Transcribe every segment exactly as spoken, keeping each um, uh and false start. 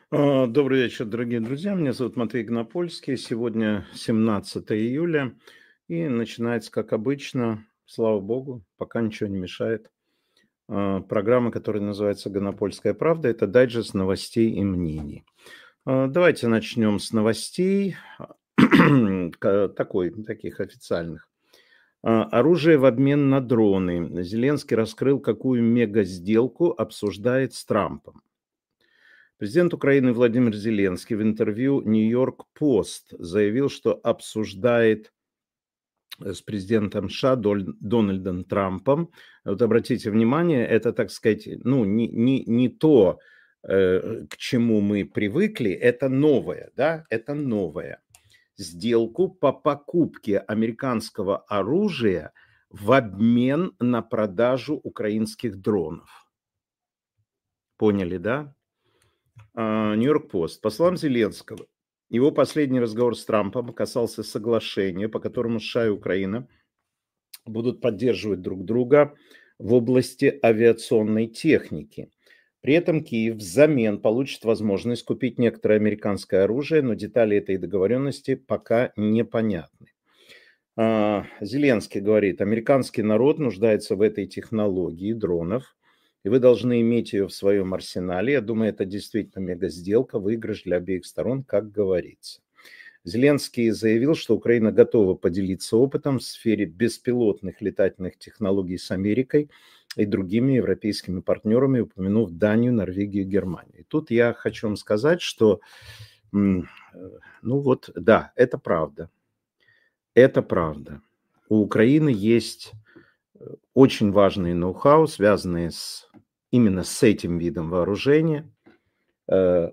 А, Добрый вечер, дорогие друзья. Меня зовут Матвей Гнопольский. Сегодня семнадцатое июля. И начинается, как обычно, слава богу, пока ничего не мешает. а, Программа, которая называется «Гонопольская правда». Это дайджест новостей и мнений. А, Давайте начнем с новостей, ка- такой, таких официальных. А, Оружие в обмен на дроны. Зеленский раскрыл, какую мега-сделку обсуждает с Трампом. Президент Украины Владимир Зеленский в интервью «Нью-Йорк Пост» заявил, что обсуждает э, с президентом США Доль- Дональдом Трампом. Вот обратите внимание, это, так сказать, ну, не, не, не то, э, к чему мы привыкли, это новое, да, это новое. Сделку по покупке американского оружия в обмен на продажу украинских дронов. Поняли, да? А, Нью-Йорк Пост. По словам Зеленского, его последний разговор с Трампом касался соглашения, по которому США и Украина будут поддерживать друг друга в области авиационной техники. При этом Киев взамен получит возможность купить некоторое американское оружие, но детали этой договоренности пока непонятны. А, Зеленский говорит, американский народ нуждается в этой технологии дронов, и вы должны иметь ее в своем арсенале. Я думаю, это действительно мега-сделка, выигрыш для обеих сторон, как говорится. Зеленский заявил, что Украина готова поделиться опытом в сфере беспилотных летательных технологий с Америкой и другими европейскими партнерами, упомянув Данию, Норвегию и Германию. И тут я хочу вам сказать, что, м, э, ну вот, да, это правда. Это правда. У Украины есть э, очень важные ноу-хау, связанные с, именно с этим видом вооружения. Э,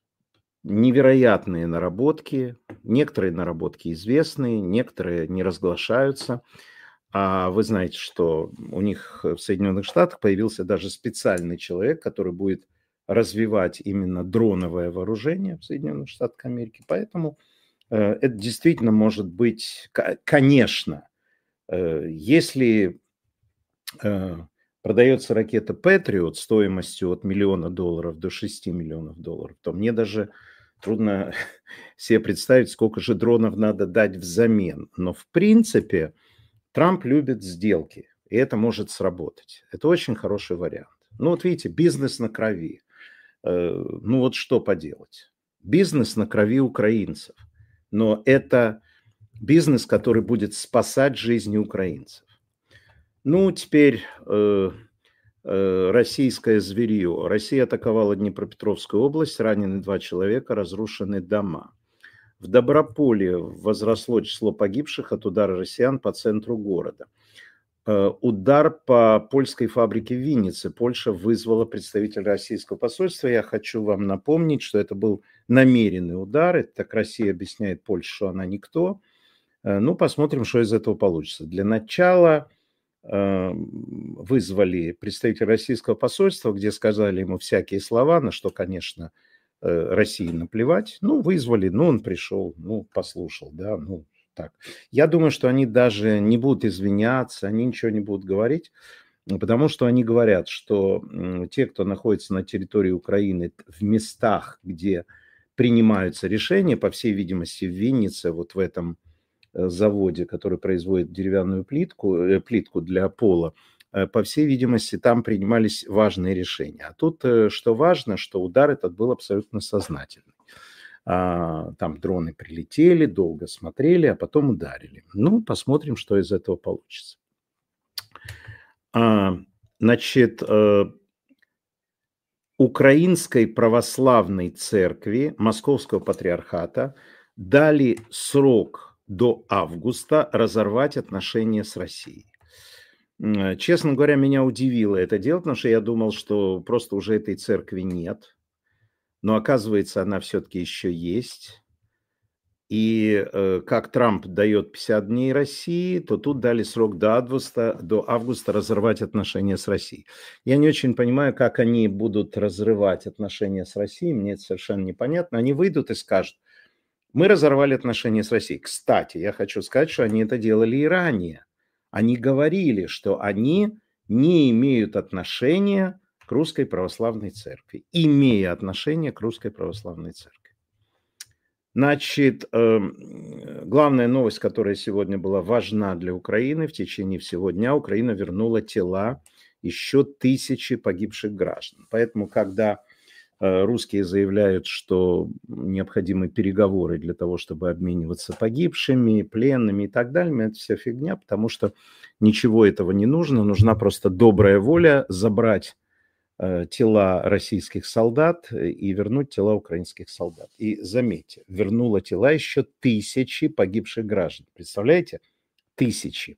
Невероятные наработки. Некоторые наработки известные, некоторые не разглашаются. А вы знаете, что у них в Соединенных Штатах появился даже специальный человек, который будет развивать именно дроновое вооружение в Соединенных Штатах Америки. Поэтому э, это действительно может быть, ко- конечно, Э, Если э, продается ракета Patriot стоимостью от миллиона долларов до шести миллионов долларов, то мне даже трудно себе представить, сколько же дронов надо дать взамен. Но в принципе Трамп любит сделки, и это может сработать. Это очень хороший вариант. Ну вот видите, бизнес на крови. Э, Ну вот что поделать? Бизнес на крови украинцев. Но это бизнес, который будет спасать жизни украинцев. Ну, теперь э, э, российское зверье. Россия атаковала Днепропетровскую область, ранены два человека, разрушены дома. В Доброполе возросло число погибших от удара россиян по центру города. Э, Удар по польской фабрике в Виннице. Польша вызвала представителя российского посольства. Я хочу вам напомнить, что это был намеренный удар. Это так Россия объясняет Польше, что она никто. Э, Ну, посмотрим, что из этого получится. Для начала э, вызвали представителя российского посольства, где сказали ему всякие слова, на что, конечно, э, России наплевать. Ну, вызвали, ну, он пришел, ну, послушал, да, ну, так. Я думаю, что они даже не будут извиняться, они ничего не будут говорить, потому что они говорят, что м, те, кто находится на территории Украины в местах, где принимаются решения, по всей видимости, в Виннице, вот в этом э, заводе, который производит деревянную плитку, э, плитку для пола, э, по всей видимости, там принимались важные решения. А тут, э, что важно, что удар этот был абсолютно сознательный. А, Там дроны прилетели, долго смотрели, а потом ударили. Ну, посмотрим, что из этого получится. А, Значит, э, Украинской православной церкви Московского патриархата дали срок до августа разорвать отношения с Россией. М, Честно говоря, меня удивило это дело, потому что я думал, что просто уже этой церкви нет. Но оказывается, она все-таки еще есть. И э, как Трамп дает пятьдесят дней России, то тут дали срок до августа, до августа разорвать отношения с Россией. Я не очень понимаю, как они будут разрывать отношения с Россией, мне это совершенно непонятно. Они выйдут и скажут, мы разорвали отношения с Россией. Кстати, я хочу сказать, что они это делали и ранее. Они говорили, что они не имеют отношения к Русской Православной Церкви, имея отношение к Русской Православной Церкви. Значит, главная новость, которая сегодня была важна для Украины, в течение всего дня Украина вернула тела еще тысячи погибших граждан. Поэтому, когда русские заявляют, что необходимы переговоры для того, чтобы обмениваться погибшими, пленными и так далее, это вся фигня, потому что ничего этого не нужно. Нужна просто добрая воля забрать тела российских солдат и вернуть тела украинских солдат. И заметьте, вернула тела еще тысячи погибших граждан. Представляете? Тысячи.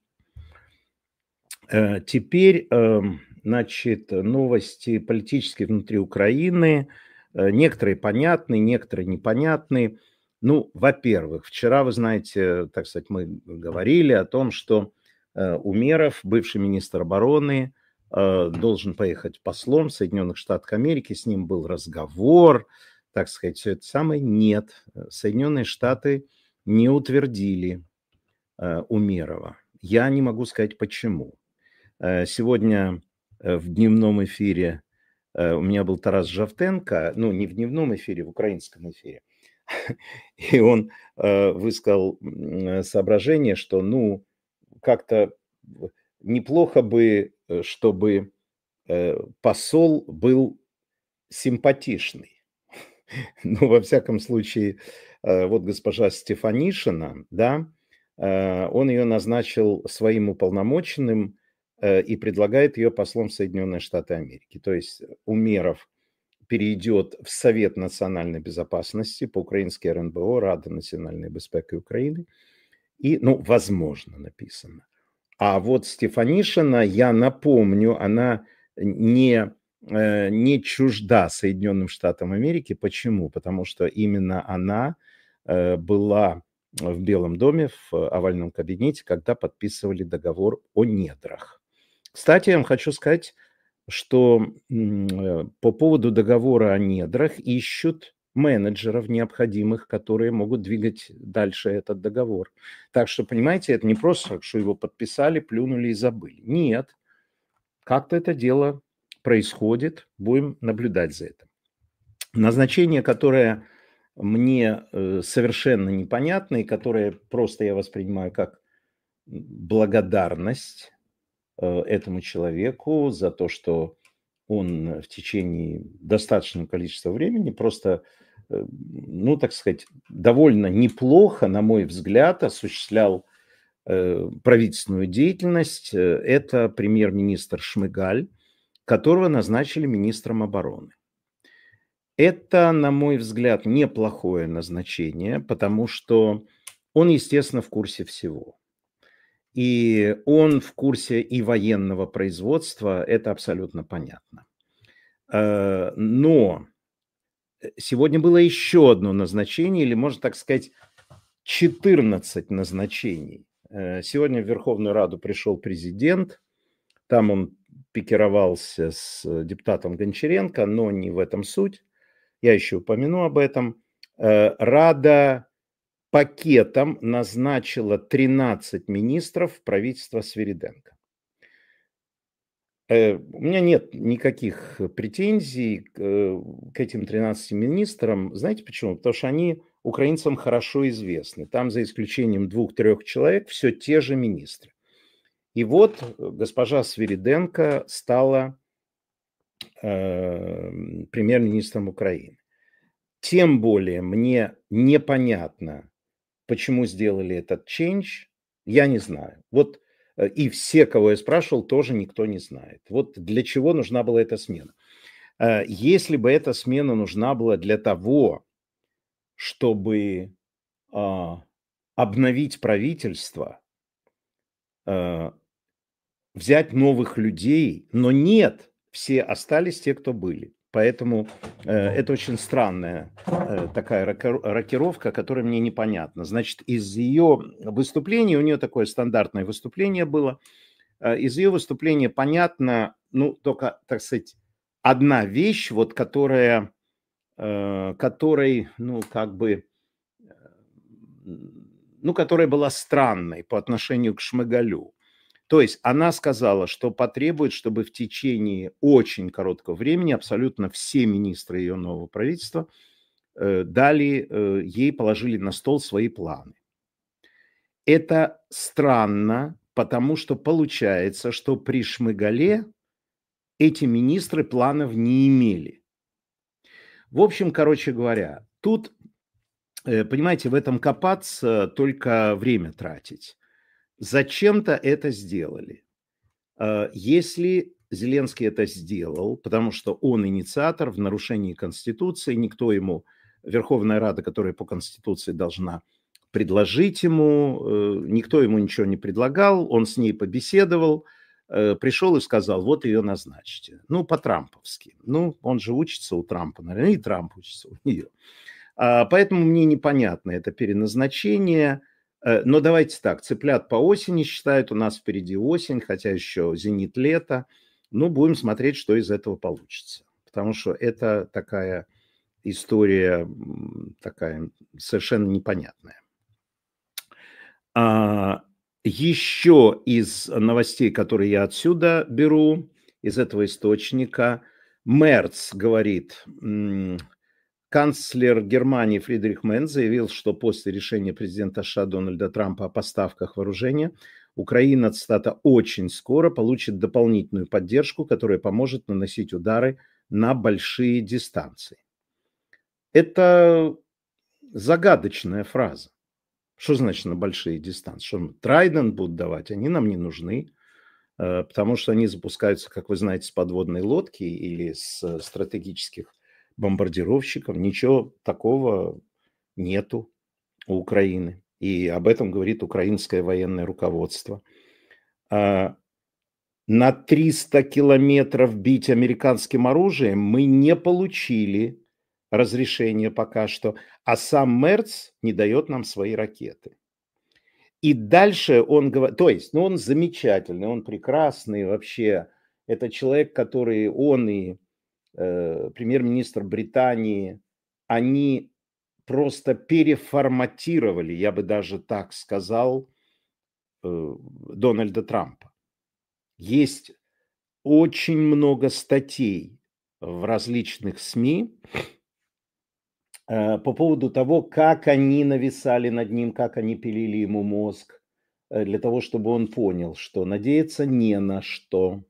Теперь, значит, новости политические внутри Украины. Некоторые понятны, некоторые непонятны. Ну, во-первых, вчера, вы знаете, так сказать, мы говорили о том, что Умеров, бывший министр обороны, должен поехать послом в Соединенных Штатах Америки. С ним был разговор, так сказать, все это самое. Нет, Соединенные Штаты не утвердили Умерова. Я не могу сказать, почему. Сегодня в дневном эфире у меня был Тарас Жовтенко, ну, не в дневном эфире, в украинском эфире. И он высказал соображение, что, ну, как-то неплохо бы, чтобы посол был симпатичный. Ну, во всяком случае, вот госпожа Стефанишина, да, он ее назначил своим уполномоченным и предлагает ее послом в Соединенные Штаты Америки. То есть Умеров перейдет в Совет национальной безопасности, по-украински эр эн бэ о, Рада национальной безопасности Украины, и, ну, возможно, написано. А вот Стефанишина, я напомню, она не, не чужда Соединенным Штатам Америки. Почему? Потому что именно она была в Белом доме, в овальном кабинете, когда подписывали договор о недрах. Кстати, я вам хочу сказать, что по поводу договора о недрах ищут менеджеров необходимых, которые могут двигать дальше этот договор. Так что, понимаете, это не просто, что его подписали, плюнули и забыли. Нет, как-то это дело происходит, будем наблюдать за этим. Назначение, которое мне совершенно непонятно и которое просто я воспринимаю как благодарность этому человеку за то, что он в течение достаточного количества времени просто, ну, так сказать, довольно неплохо, на мой взгляд, осуществлял правительственную деятельность. Это премьер-министр Шмыгаль, которого назначили министром обороны. Это, на мой взгляд, неплохое назначение, потому что он, естественно, в курсе всего. И он в курсе и военного производства, это абсолютно понятно. Но сегодня было еще одно назначение, или, можно так сказать, четырнадцать назначений. Сегодня в Верховную Раду пришел президент, там он пикировался с депутатом Гончаренко, но не в этом суть. Я еще упомяну об этом. Рада пакетом назначила тринадцать министров правительства Свириденко. У меня нет никаких претензий к, к этим тринадцати министрам. Знаете почему? Потому что они украинцам хорошо известны. Там, за исключением двух-трех человек, все те же министры. И вот госпожа Свириденко стала э, премьер-министром Украины. Тем более мне непонятно, почему сделали этот change, я не знаю. Вот и все, кого я спрашивал, тоже никто не знает. Вот для чего нужна была эта смена. Если бы эта смена нужна была для того, чтобы обновить правительство, взять новых людей, но нет, все остались те, кто были. Поэтому э, это очень странная э, такая рокировка, которая мне непонятна. Значит, из ее выступления, у нее такое стандартное выступление было, э, из ее выступления понятно, ну, только, так сказать, одна вещь, вот, которая, э, которой, ну, как бы, ну, которая была странной по отношению к Шмыгалю. То есть она сказала, что потребует, чтобы в течение очень короткого времени абсолютно все министры ее нового правительства э, дали, э, ей положили на стол свои планы. Это странно, потому что получается, что при Шмыгале эти министры планов не имели. В общем, короче говоря, тут, э, понимаете, в этом копаться, только время тратить. Зачем-то это сделали. Э, Если Зеленский это сделал, потому что он инициатор в нарушении Конституции, никто ему, Верховная Рада, которая по Конституции должна предложить ему, э, никто ему ничего не предлагал, он с ней побеседовал, э, пришел и сказал, вот ее назначьте. Ну, по-трамповски. Ну, он же учится у Трампа, наверное, и Трамп учится у нее. А, Поэтому мне непонятно это переназначение. Э, Но давайте так, цыплят по осени считают, у нас впереди осень, хотя еще зенит лета. Ну, будем смотреть, что из этого получится. Потому что это такая история, м, такая совершенно непонятная. А, Еще из новостей, которые я отсюда беру, из этого источника, Мерц говорит, м, канцлер Германии Фридрих Мерц заявил, что после решения президента США Дональда Трампа о поставках вооружения Украина, цитата, очень скоро получит дополнительную поддержку, которая поможет наносить удары на большие дистанции. Это загадочная фраза. Что значит на большие дистанции? Что Трайдент будут давать? Они нам не нужны, э, потому что они запускаются, как вы знаете, с подводной лодки или с стратегических бомбардировщиков. Ничего такого нету у Украины. И об этом говорит украинское военное руководство. А, На триста километров бить американским оружием мы не получили разрешения пока что, а сам Мерц не дает нам свои ракеты. И дальше он говорит, то есть, ну, он замечательный, он прекрасный вообще. Это человек, который, он и э, премьер-министр Британии, они просто переформатировали, я бы даже так сказал, э, Дональда Трампа. Есть очень много статей в различных СМИ э, по поводу того, как они нависали над ним, как они пилили ему мозг, э, для того, чтобы он понял, что надеяться не на что.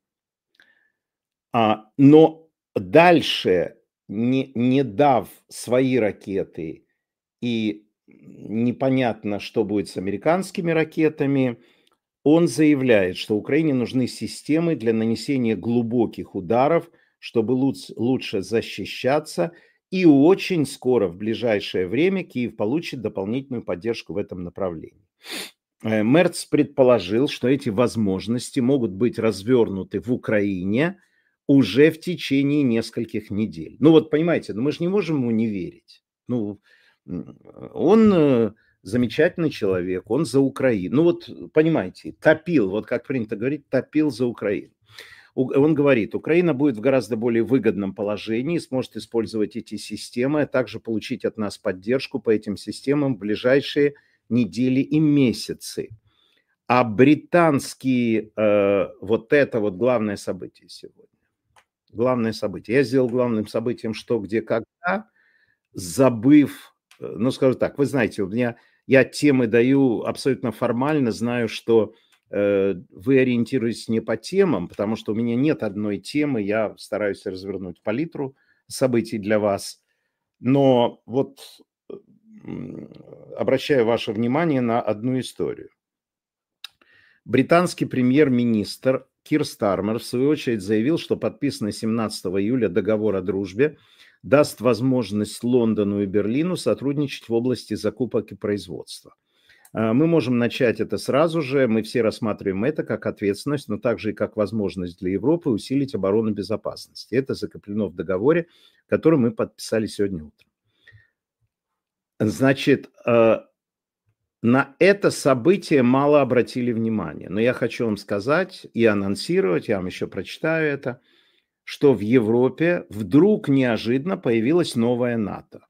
А, но дальше, не, не дав свои ракеты и непонятно, что будет с американскими ракетами, он заявляет, что Украине нужны системы для нанесения глубоких ударов, чтобы луц- лучше защищаться, и очень скоро, в ближайшее время, Киев получит дополнительную поддержку в этом направлении. Э, Мерц предположил, что эти возможности могут быть развернуты в Украине уже в течение нескольких недель. Ну вот понимаете, ну мы же не можем ему не верить. Ну, м, он э, замечательный человек, он за Украину. Ну вот понимаете, топил, вот как принято говорить, топил за Украину. У- Он говорит, Украина будет в гораздо более выгодном положении, сможет использовать эти системы, а также получить от нас поддержку по этим системам в ближайшие недели и месяцы. А британские, э, вот это вот главное событие сегодня. Главное событие. Я сделал главным событием что, где, когда, забыв, э, ну, скажу так, вы знаете, у меня, я темы даю абсолютно формально, знаю, что э, вы ориентируетесь не по темам, потому что у меня нет одной темы, я стараюсь развернуть палитру событий для вас, но вот э, м, обращаю ваше внимание на одну историю. Британский премьер-министр Кир Стармер, в свою очередь, заявил, что подписанный семнадцатого июля договор о дружбе даст возможность Лондону и Берлину сотрудничать в области закупок и производства. А, Мы можем начать это сразу же, мы все рассматриваем это как ответственность, но также и как возможность для Европы усилить оборону безопасности. Это закреплено в договоре, который мы подписали сегодня утром. Значит, э, на это событие мало обратили внимание. Но я хочу вам сказать и анонсировать, я вам еще прочитаю это, что в Европе вдруг неожиданно появилась новая НАТО.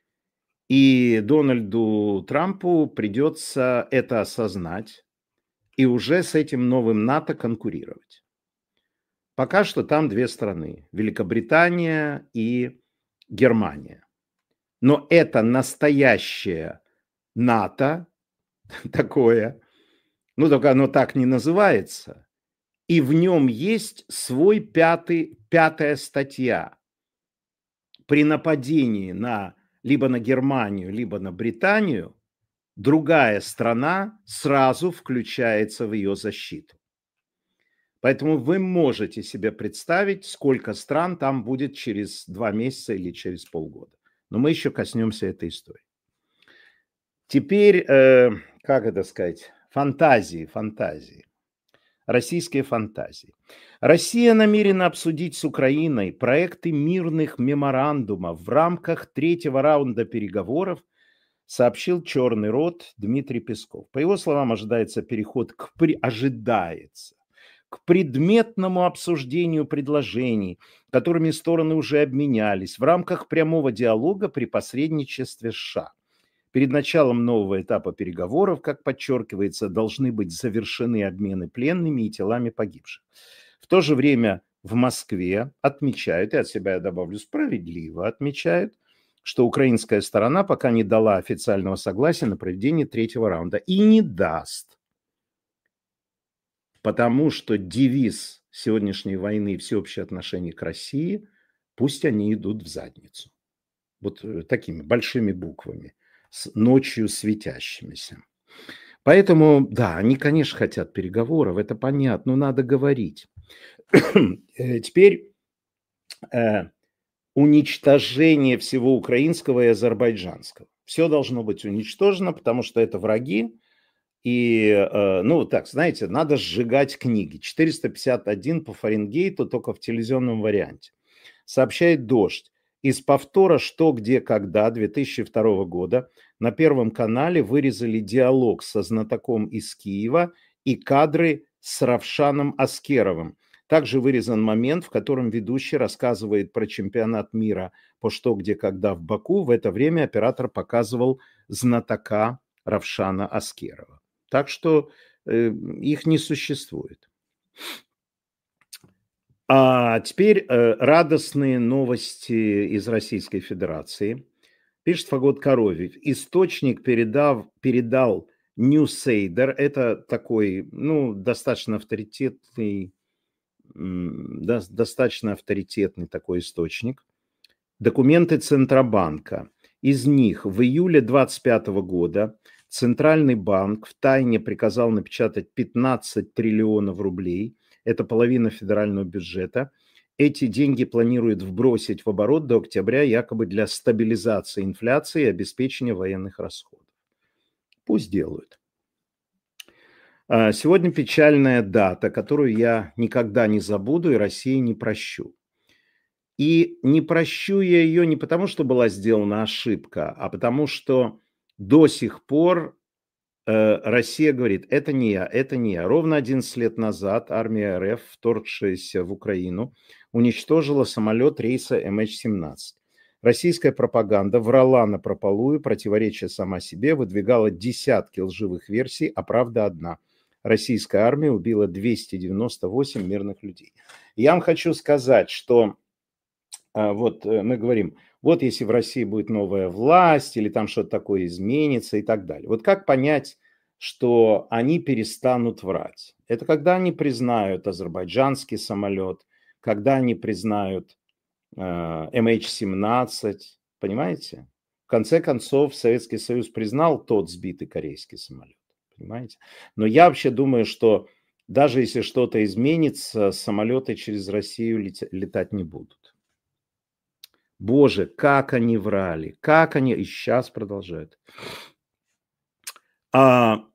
И Дональду Трампу придется это осознать, и уже с этим новым НАТО конкурировать. Пока что там две страны – Великобритания и Германия. Но это настоящее НАТО такое, ну только оно так не называется, и в нем есть свой пятый, пятая статья. При нападении на, либо на Германию, либо на Британию, другая страна сразу включается в ее защиту. Поэтому вы можете себе представить, сколько стран там будет через два месяца или через полгода. Но мы еще коснемся этой истории. Теперь, э, как это сказать, фантазии, фантазии. Российские фантазии. Россия намерена обсудить с Украиной проекты мирных меморандумов в рамках третьего раунда переговоров, сообщил Черный рот Дмитрий Песков. По его словам, ожидается переход к при... ожидается к предметному обсуждению предложений, которыми стороны уже обменялись в рамках прямого диалога при посредничестве США. Перед началом нового этапа переговоров, как подчеркивается, должны быть завершены обмены пленными и телами погибших. В то же время в Москве отмечают, и от себя я добавлю, справедливо отмечают, что украинская сторона пока не дала официального согласия на проведение третьего раунда и не даст. Потому что девиз сегодняшней войны – всеобщее отношение к России, пусть они идут в задницу. Вот такими большими буквами, с ночью светящимися. Поэтому, да, они, конечно, хотят переговоров, это понятно, но надо говорить. Теперь э, уничтожение всего украинского и азербайджанского. Все должно быть уничтожено, потому что это враги. И, ну, так, знаете, надо сжигать книги. четыреста пятьдесят один по Фаренгейту, только в телевизионном варианте. Сообщает «Дождь». Из повтора «Что, где, когда» две тысячи второго года на Первом канале вырезали диалог со знатоком из Киева и кадры с Равшаном Аскеровым. Также вырезан момент, в котором ведущий рассказывает про чемпионат мира по «Что, где, когда» в Баку. В это время оператор показывал знатока Равшана Аскерова. Так что э, их не существует. А теперь э, радостные новости из Российской Федерации. Пишет Фагот Коровьев. Источник передав, передал Ньюсейдер. Это такой, ну, достаточно авторитетный, да, достаточно авторитетный такой источник. Документы Центробанка. Из них в июле двадцать пятого года Центральный банк втайне приказал напечатать пятнадцать триллионов рублей. Это половина федерального бюджета. Эти деньги планируют вбросить в оборот до октября якобы для стабилизации инфляции и обеспечения военных расходов. Пусть делают. Сегодня печальная дата, которую я никогда не забуду и России не прощу. И не прощу я ее не потому, что была сделана ошибка, а потому что до сих пор э, Россия говорит, это не я, это не я. Ровно одиннадцать лет назад армия РФ, вторгшаяся в Украину, уничтожила самолет рейса эм эйч семнадцать. Российская пропаганда врала напропалую, противоречия сама себе, выдвигала десятки лживых версий, а правда одна. Российская армия убила двести девяносто восемь мирных людей. Я вам хочу сказать, что вот мы говорим, вот если в России будет новая власть или там что-то такое изменится и так далее. Вот как понять, что они перестанут врать? Это когда они признают азербайджанский самолет, когда они признают э, эм эйч семнадцать, понимаете? В конце концов, Советский Союз признал тот сбитый корейский самолет, понимаете? Но я вообще думаю, что даже если что-то изменится, самолеты через Россию летать не будут. Боже, как они врали, как они, и сейчас продолжают. А,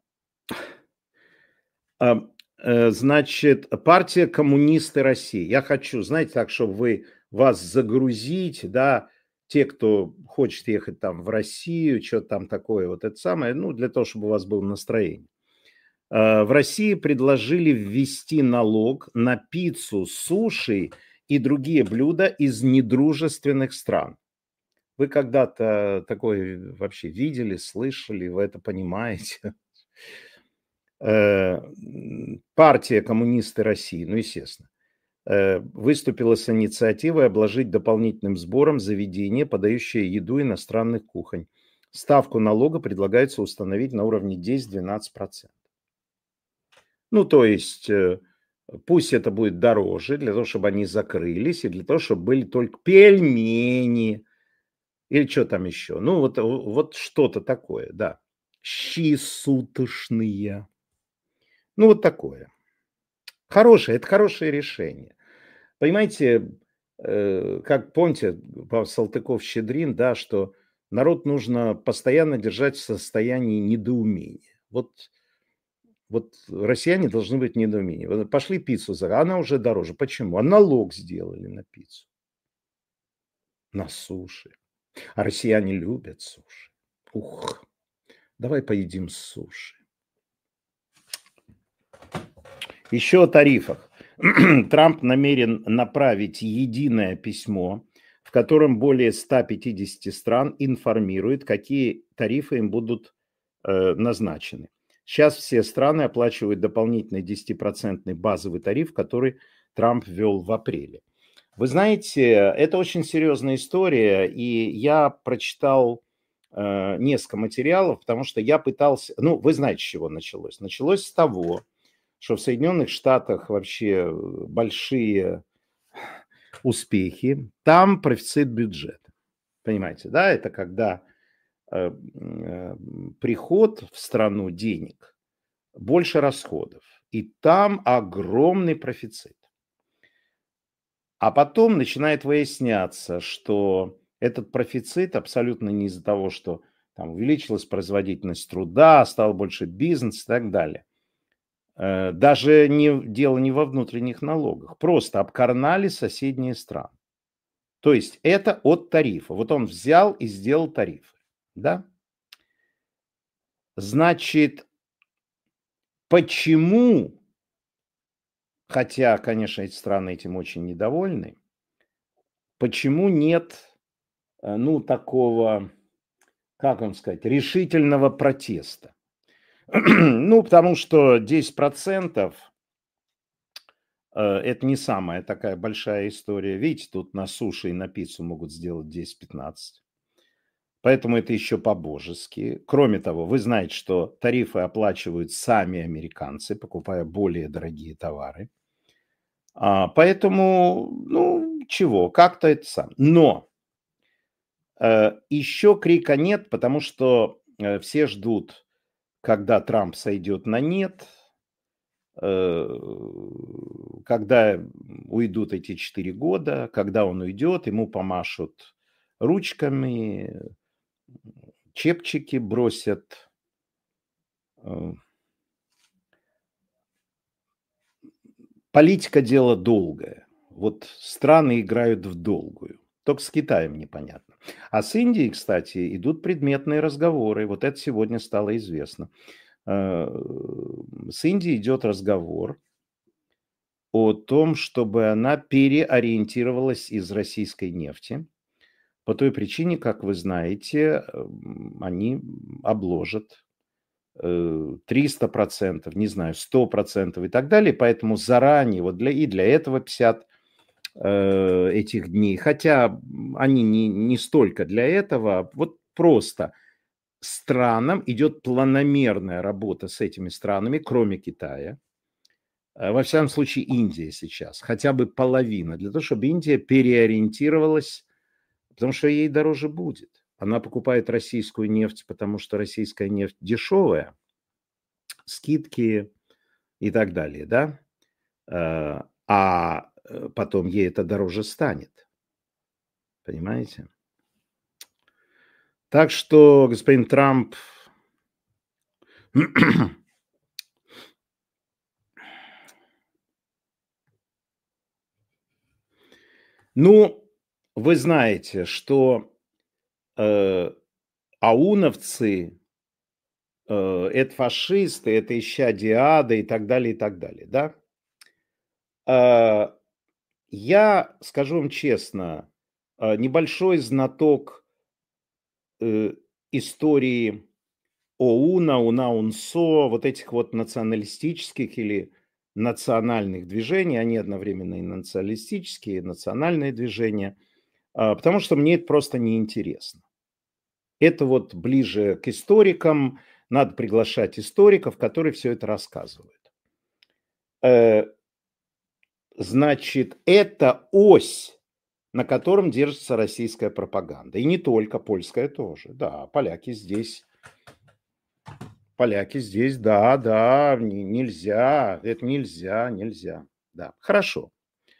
а, значит, партия «Коммунисты России». Я хочу, знаете, так, чтобы вы, вас загрузить, да, те, кто хочет ехать там в Россию, что-то там такое, вот это самое, ну, для того, чтобы у вас было настроение. В России предложили ввести налог на пиццу, суши и другие блюда из недружественных стран. Вы когда-то такое вообще видели, слышали, вы это понимаете? Э, партия «Коммунисты России», ну, естественно, э, выступила с инициативой обложить дополнительным сбором заведения, подающие еду иностранных кухонь. Ставку налога предлагается установить на уровне десять-двенадцать процентов. Ну, то есть, э, пусть это будет дороже, для того, чтобы они закрылись, и для того, чтобы были только пельмени или что там еще. Ну, вот, вот что-то такое, да. Щи суточные. Ну, вот такое. Хорошее, это хорошее решение. Понимаете, э, как помните, по Салтыков-Щедрин, да, что народ нужно постоянно держать в состоянии недоумения. Вот, вот россияне должны быть в недоумении. Вот пошли пиццу за, она уже дороже. Почему? А налог сделали на пиццу, на суши. А россияне любят суши. Ух, давай поедим суши. Еще о тарифах. Трамп намерен направить единое письмо, в котором более ста пятидесяти стран информирует, какие тарифы им будут э, назначены. Сейчас все страны оплачивают дополнительный десятипроцентный базовый тариф, который Трамп ввел в апреле. Вы знаете, это очень серьезная история, и я прочитал э, несколько материалов, потому что я пытался... Ну, вы знаете, с чего началось? Началось с того, что в Соединенных Штатах вообще большие успехи, там профицит бюджета. Понимаете, да, это когда э, э, приход в страну денег больше расходов, и там огромный профицит. А потом начинает выясняться, что этот профицит абсолютно не из-за того, что там увеличилась производительность труда, стал больше бизнес и так далее. Даже не, дело не во внутренних налогах, просто обкарнали соседние страны. То есть это от тарифа. Вот он взял и сделал тарифы. Да? Значит, почему, хотя, конечно, эти страны этим очень недовольны, почему нет, ну, такого, как вам сказать, решительного протеста? Ну, потому что десять процентов это не самая такая большая история. Видите, тут на суши и на пиццу могут сделать десять-пятнадцать. Поэтому это еще по-божески. Кроме того, вы знаете, что тарифы оплачивают сами американцы, покупая более дорогие товары. А, поэтому, ну, чего, как-то это сам. Но э, еще крика нет, потому что э, все ждут, когда Трамп сойдет на нет, э, когда уйдут эти четыре года, когда он уйдет, ему помашут ручками, чепчики бросят. Политика – дело долгое. Вот страны играют в долгую. Только с Китаем непонятно. А с Индией, кстати, идут предметные разговоры. Вот это сегодня стало известно. С Индией идет разговор о том, чтобы она переориентировалась из российской нефти. По той причине, как вы знаете, они обложат триста процентов, не знаю, сто процентов и так далее. Поэтому заранее вот для, и для этого пятьдесят э, этих дней, хотя они не, не столько для этого, вот просто странам идет планомерная работа с этими странами, кроме Китая. Во всяком случае, Индия сейчас, хотя бы половина, для того, чтобы Индия переориентировалась, потому что ей дороже будет. Она покупает российскую нефть, потому что российская нефть дешевая, скидки и так далее, да, а потом ей это дороже станет, понимаете? Так что, господин Трамп, ну, вы знаете, что э, ауновцы э, это фашисты, это исчадие ада и так далее, и так далее, да? Э, я, скажу вам честно, э, небольшой знаток э, истории ОУНа, УНА-УНСО, вот этих вот националистических или национальных движений, они одновременно и националистические, и национальные движения, а, потому что мне это просто неинтересно. Это вот ближе к историкам, надо приглашать историков, которые все это рассказывают. Э, Значит, это ось, на котором держится российская пропаганда. И не только, польская тоже. Да, поляки здесь, поляки здесь, да, да, н- нельзя, это нельзя, нельзя. Да, хорошо.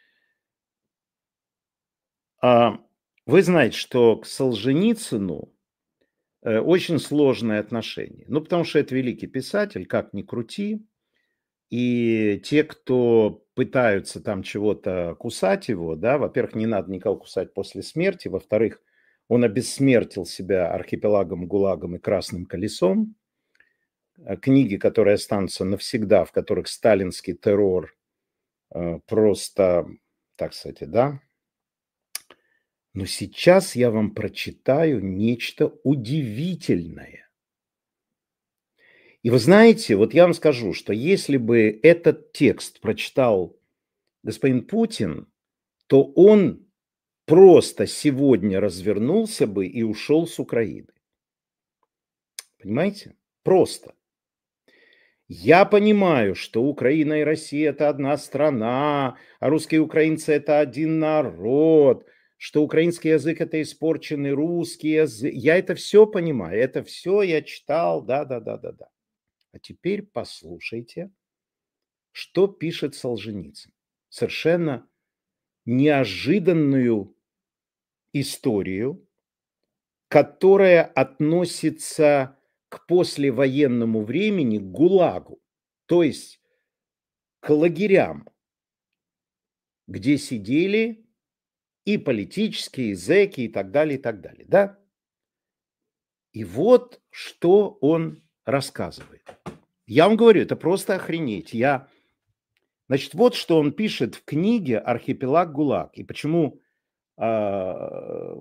А, Вы знаете, что к Солженицыну э, очень сложное отношение. Ну, потому что это великий писатель, как ни крути. И те, кто пытаются там чего-то кусать его, да, во-первых, не надо никого кусать после смерти, во-вторых, он обессмертил себя архипелагом, ГУЛАГом и Красным колесом. Э, Книги, которые останутся навсегда, в которых сталинский террор э, просто, так сказать, да. Но сейчас я вам прочитаю нечто удивительное. И вы знаете, вот я вам скажу, что если бы этот текст прочитал господин Путин, то он просто сегодня развернулся бы и ушел с Украины. Понимаете? Просто. Я понимаю, что Украина и Россия – это одна страна, а русские и украинцы – это один народ, что украинский язык – это испорченный русский язык. Я это все понимаю, это все я читал, да-да-да-да-да. А теперь послушайте, что пишет Солженицын. Совершенно неожиданную историю, которая относится к послевоенному времени, к ГУЛАГу, то есть к лагерям, где сидели и политические, и зэки, и так далее, и так далее, да? И вот что он рассказывает. Я вам говорю, это просто охренеть. Я... Значит, вот что он пишет в книге «Архипелаг ГУЛАГ». И почему, а,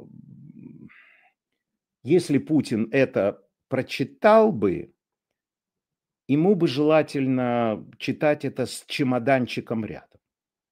если Путин это прочитал бы, ему бы желательно читать это с чемоданчиком рядом.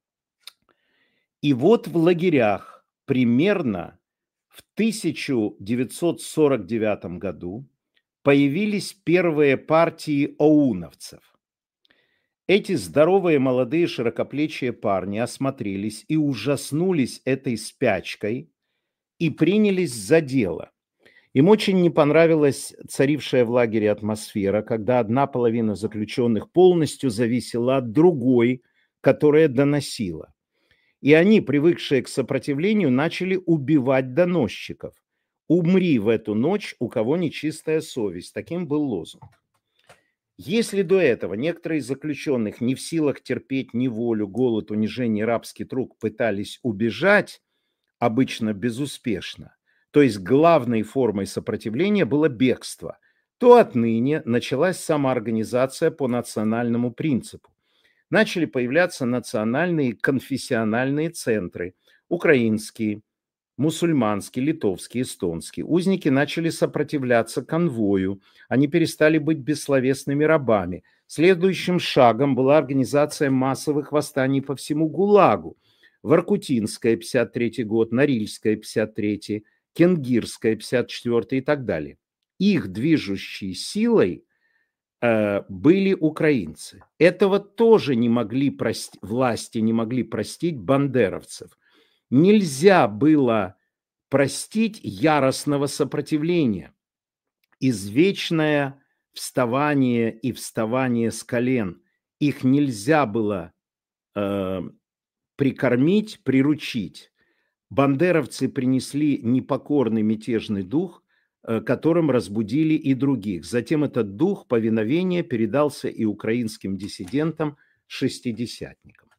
И вот в лагерях примерно в тысяча девятьсот сорок девятом году появились первые партии оуновцев. Эти здоровые молодые широкоплечие парни осмотрелись и ужаснулись этой спячкой и принялись за дело. Им очень не понравилась царившая в лагере атмосфера, когда одна половина заключенных полностью зависела от другой, которая доносила. И они, привыкшие к сопротивлению, начали убивать доносчиков. «Умри в эту ночь, у кого нечистая совесть». Таким был лозунг. Если до этого некоторые из заключенных не в силах терпеть неволю, голод, унижение, рабский труд пытались убежать, обычно безуспешно, то есть главной формой сопротивления было бегство, то отныне началась самоорганизация по национальному принципу. Начали появляться национальные конфессиональные центры, украинские, мусульманские, литовские, эстонские. Узники начали сопротивляться конвою, они перестали быть бессловесными рабами. Следующим шагом была организация массовых восстаний по всему ГУЛАГу. Воркутинская, пятьдесят третий год, Норильская, пятьдесят третий, Кенгирская, пятьдесят четвёртый и так далее. Их движущей силой э, были украинцы. Этого тоже не могли простить, власти не могли простить бандеровцев. Нельзя было простить яростного сопротивления. Извечное вставание и вставание с колен. Их нельзя было э, прикормить, приручить. Бандеровцы принесли непокорный мятежный дух, э, которым разбудили и других. Затем этот дух повиновения передался и украинским диссидентам-шестидесятникам.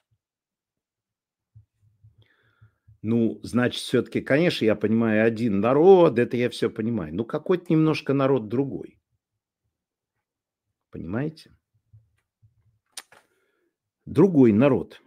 Ну, значит, все-таки, конечно, я понимаю, один народ, это я все понимаю. Но какой-то немножко народ другой. Понимаете? Другой народ.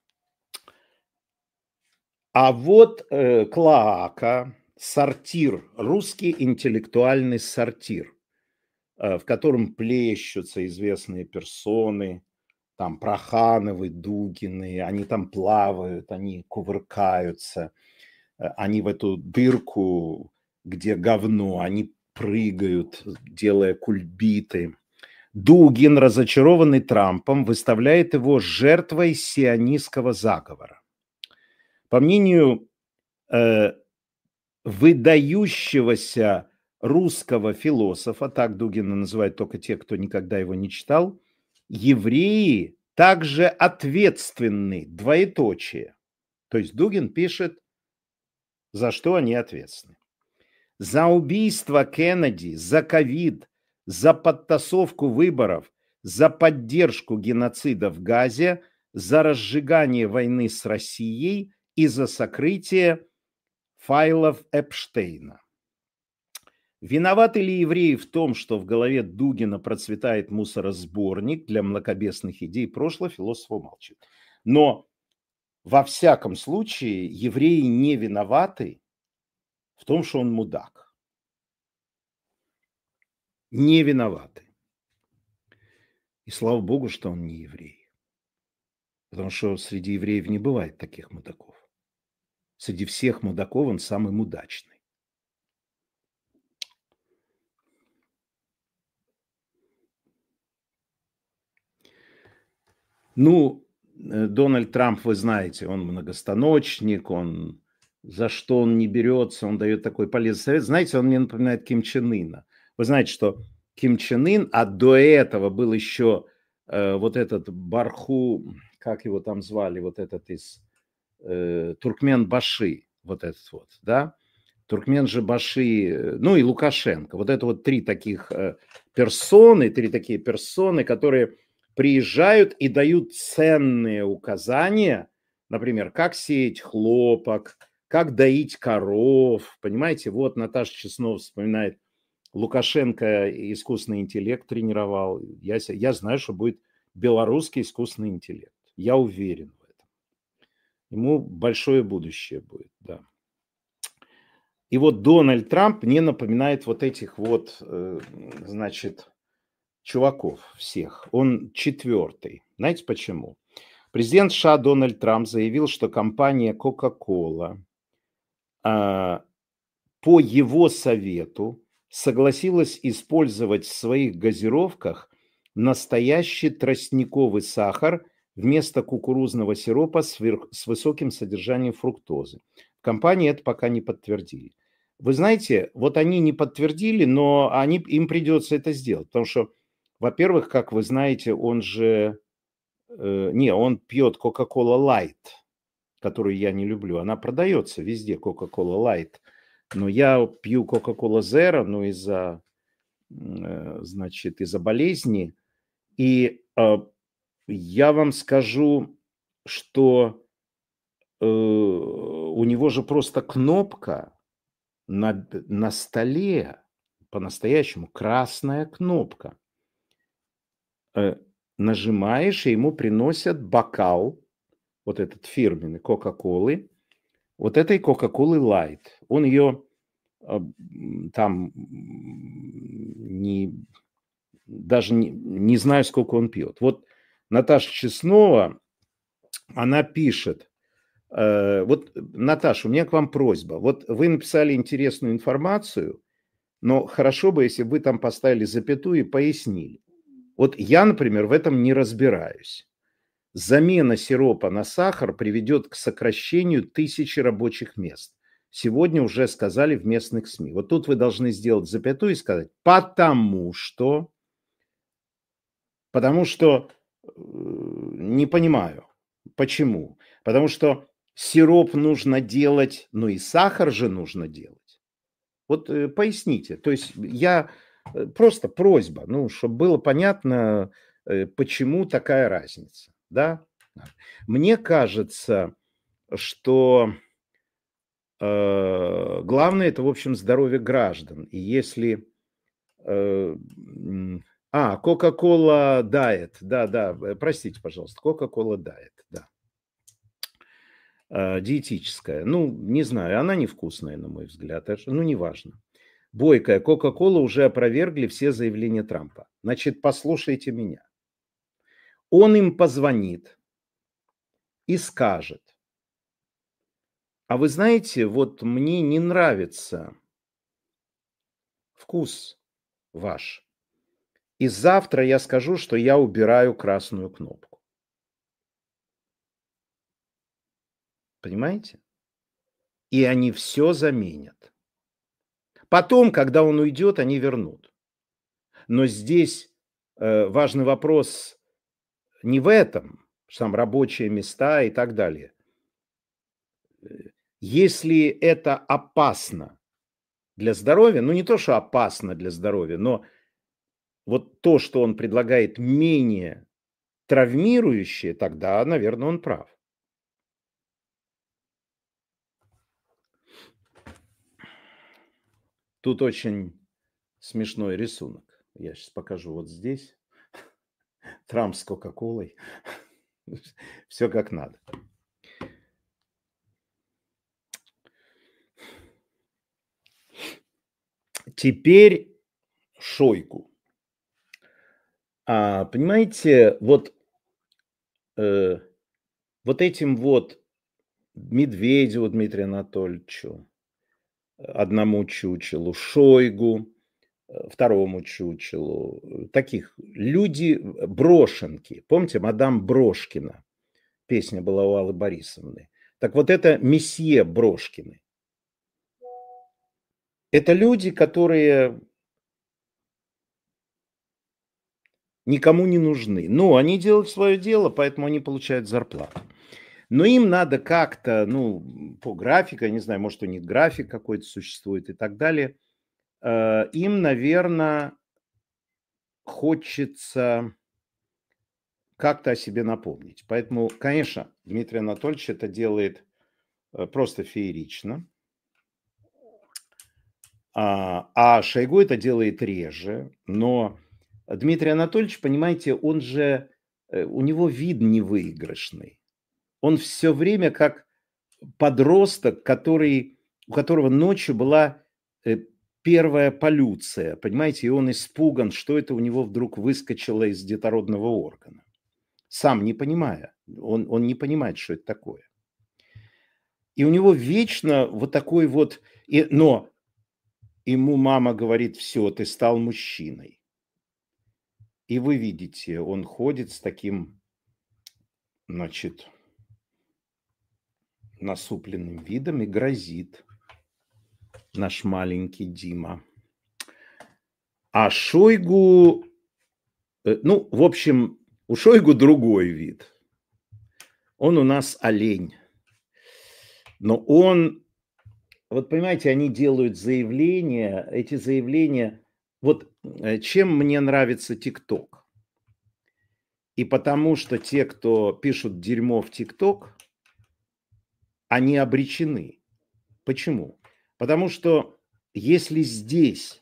А вот э, Клоака, сортир, русский интеллектуальный сортир. в котором плещутся известные персоны, там Прохановы, Дугины, они там плавают, они кувыркаются, они в эту дырку, где говно, они прыгают, делая кульбиты. Дугин, разочарованный Трампом, выставляет его жертвой сионистского заговора. По мнению э, выдающегося русского философа, так Дугина называют только те, кто никогда его не читал, евреи также ответственны, двоеточие. То есть Дугин пишет, за что они ответственны. За убийство Кеннеди, за ковид, за подтасовку выборов, за поддержку геноцида в Газе, за разжигание войны с Россией и за сокрытие файлов Эпштейна. Виноваты ли евреи в том, что в голове Дугина процветает мусоросборник для мракобесных идей прошлого, философ умалчивает. Но во всяком случае евреи не виноваты в том, что он мудак. Не виноваты. И слава богу, что он не еврей. Потому что среди евреев не бывает таких мудаков. Среди всех мудаков он самый мудачный. Ну, Дональд Трамп, вы знаете, он многостаночник, он за что он не берется, он дает такой полезный совет. Знаете, он мне напоминает Ким Чен Ына. Вы знаете, что Ким Чен Ын, а до этого был еще э, вот этот Барху, как его там звали, вот этот из э, Туркменбаши, вот этот вот, да, Туркменбаши, ну и Лукашенко. Вот это вот три таких э, персоны, три такие персоны, которые приезжают и дают ценные указания, например, как сеять хлопок, как доить коров, понимаете, вот Наташа Чеснова вспоминает, Лукашенко искусственный интеллект тренировал, я, я знаю, что будет белорусский искусственный интеллект, я уверен в этом, ему большое будущее будет, да. И вот Дональд Трамп мне напоминает вот этих вот, значит, чуваков всех. Он четвертый. Знаете почему? Президент США Дональд Трамп заявил, что компания Coca-Cola а, по его совету согласилась использовать в своих газировках настоящий тростниковый сахар вместо кукурузного сиропа с, верх, с высоким содержанием фруктозы. В компании это пока не подтвердили. Вы знаете, вот они не подтвердили, но они, им придется это сделать, потому что, во-первых, как вы знаете, он же... Э, не, он пьет Coca-Cola Light, которую я не люблю. Она продается везде, Coca-Cola Light. Но я пью Coca-Cola Zero, ну, из-за, э, значит, из-за болезни. И э, я вам скажу, что э, у него же просто кнопка на, на столе, по-настоящему красная кнопка. Э, нажимаешь, и ему приносят бокал, вот этот фирменный Кока-Колы, вот этой Кока-Колы Light. Он ее э, там не, даже не, не знаю, сколько он пьет. Вот Наташа Чеснова, она пишет, э, вот, Наташа, у меня к вам просьба. Вот вы написали интересную информацию, но хорошо бы, если бы вы там поставили запятую и пояснили. Вот я, например, в этом не разбираюсь. Замена сиропа на сахар приведет к сокращению тысячи рабочих мест. Сегодня уже сказали в местных СМИ. Вот тут вы должны сделать запятую и сказать, потому что, потому что, не понимаю, почему. Потому что сироп нужно делать, ну и сахар же нужно делать. Вот поясните. То есть я, просто просьба, ну, чтобы было понятно, почему такая разница. Да? Мне кажется, что э, главное это, в общем, здоровье граждан. И если... Э, а, Coca-Cola Diet, да, да, простите, пожалуйста, Coca-Cola Diet, да. Э, диетическая. Ну, не знаю, она невкусная, на мой взгляд, ну, неважно. Бойко, Кока-Кола уже опровергли все заявления Трампа. Значит, послушайте меня. Он им позвонит и скажет: а вы знаете, вот мне не нравится вкус ваш. И завтра я скажу, что я убираю красную кнопку. Понимаете? И они все заменят. Потом, когда он уйдет, они вернут. Но здесь э, важный вопрос не в этом, что там рабочие места и так далее. Если это опасно для здоровья, ну не то, что опасно для здоровья, но вот то, что он предлагает, менее травмирующее, тогда, наверное, он прав. Тут очень смешной рисунок. Я сейчас покажу вот здесь. Трамп с Кока-Колой. Все как надо. Теперь Шойгу. А, понимаете, вот, э, вот этим вот Медведеву Дмитрию Анатольевичу, одному чучелу, Шойгу, э, второму чучелу, э, таких люди э, брошенки. Помните, мадам Брошкина? Песня была у Аллы Борисовны. Так вот это месье Брошкины. Это люди, которые никому не нужны. Но они делают свое дело, поэтому они получают зарплату. Но им надо как-то, ну, по графику, я не знаю, может, у них график какой-то существует и так далее. Э, Им, наверное, хочется как-то о себе напомнить. Поэтому, конечно, Дмитрий Анатольевич это делает э, просто феерично. А, а Шойгу это делает реже. Но Дмитрий Анатольевич, понимаете, он же, э, у него вид невыигрышный. Он все время как подросток, который, у которого ночью была э, первая полюция, понимаете, и он испуган, что это у него вдруг выскочило из детородного органа. Сам не понимая, он, он не понимает, что это такое. И у него вечно вот такой вот, и, но ему мама говорит: все, ты стал мужчиной. И вы видите, он ходит с таким, значит, насупленным видом и грозит, наш маленький Дима. А Шойгу, э, ну, в общем, у Шойгу другой вид. Он у нас олень. Но он, вот понимаете, они делают заявления, эти заявления, вот э, чем мне нравится ТикТок. И потому что те, кто пишут дерьмо в ТикТок, они обречены. Почему? Потому что если здесь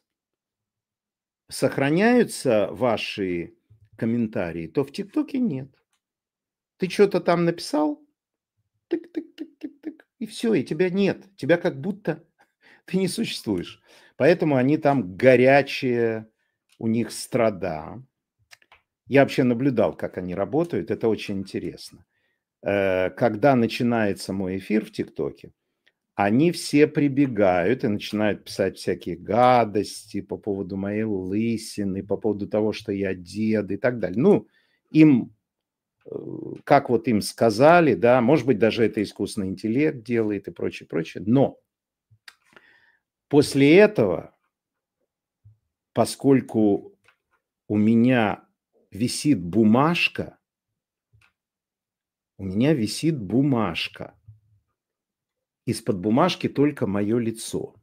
сохраняются ваши комментарии, то в ТикТоке нет. Ты что-то там написал, тык-тык-тык-тык-тык, и все, и тебя нет. Тебя как будто ты не существуешь. Поэтому они там горячие, у них страда. Я вообще наблюдал, как они работают, это очень интересно. Э, Когда начинается мой эфир в ТикТоке, они все прибегают и начинают писать всякие гадости по поводу моей лысины, по поводу того, что я дед и так далее. Ну, им, э, как вот им сказали, да, может быть, даже это искусственный интеллект делает и прочее, прочее. Но после этого, поскольку у меня висит бумажка, у меня висит бумажка, из-под бумажки только мое лицо.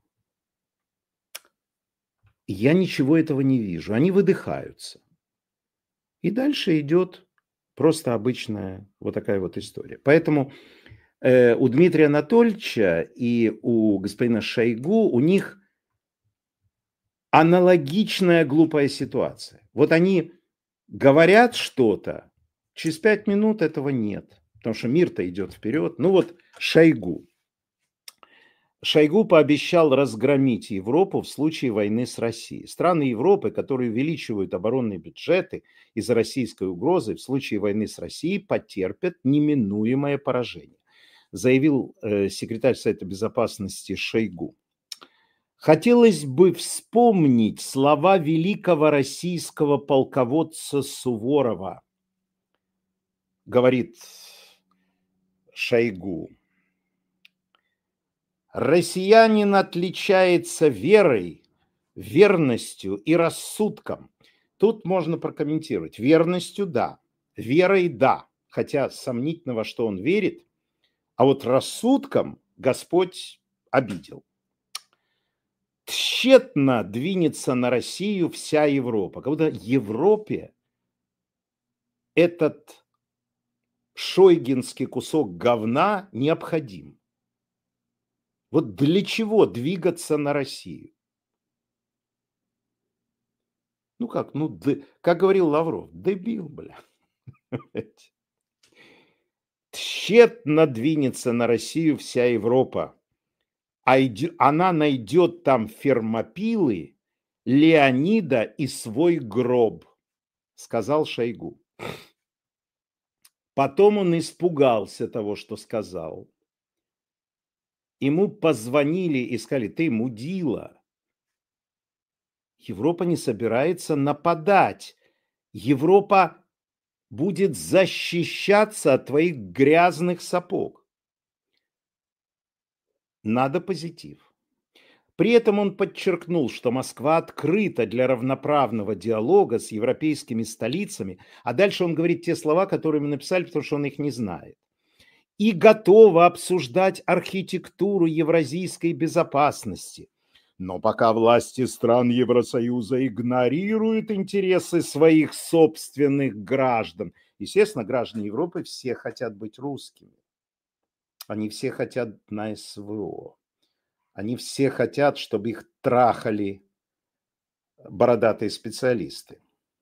И я ничего этого не вижу. Они выдыхаются. И дальше идет просто обычная вот такая вот история. Поэтому э, у Дмитрия Анатольевича и у господина Шойгу у них аналогичная глупая ситуация. Вот они говорят что-то, через пять минут этого нет. Потому что мир-то идет вперед. Ну вот Шойгу. Шойгу пообещал разгромить Европу в случае войны с Россией. Страны Европы, которые увеличивают оборонные бюджеты из-за российской угрозы, в случае войны с Россией потерпят неминуемое поражение, заявил э, секретарь Совета Безопасности Шойгу. Хотелось бы вспомнить слова великого российского полководца Суворова, говорит Шойгу. Россиянин отличается верой, верностью и рассудком. Тут можно прокомментировать. Верностью – да, верой – да, хотя сомнительно, во что он верит, а вот рассудком Господь обидел. Тщетно двинется на Россию вся Европа. Как будто Европе этот шойгинский кусок говна необходим. Вот для чего двигаться на Россию? Ну как, ну, д- как говорил Лавров, дебил, бля. Тщетно двинется на Россию вся Европа, а иди- она найдет там Фермопилы, Леонида и свой гроб, сказал Шойгу. Потом он испугался того, что сказал. Ему позвонили и сказали: ты мудила. Европа не собирается нападать. Европа будет защищаться от твоих грязных сапог. Надо позитив. При этом он подчеркнул, что Москва открыта для равноправного диалога с европейскими столицами, а дальше он говорит те слова, которые мы написали, потому что он их не знает. И готова обсуждать архитектуру евразийской безопасности. Но пока власти стран Евросоюза игнорируют интересы своих собственных граждан, естественно, граждане Европы все хотят быть русскими. Они все хотят на СВО. Они все хотят, чтобы их трахали бородатые специалисты.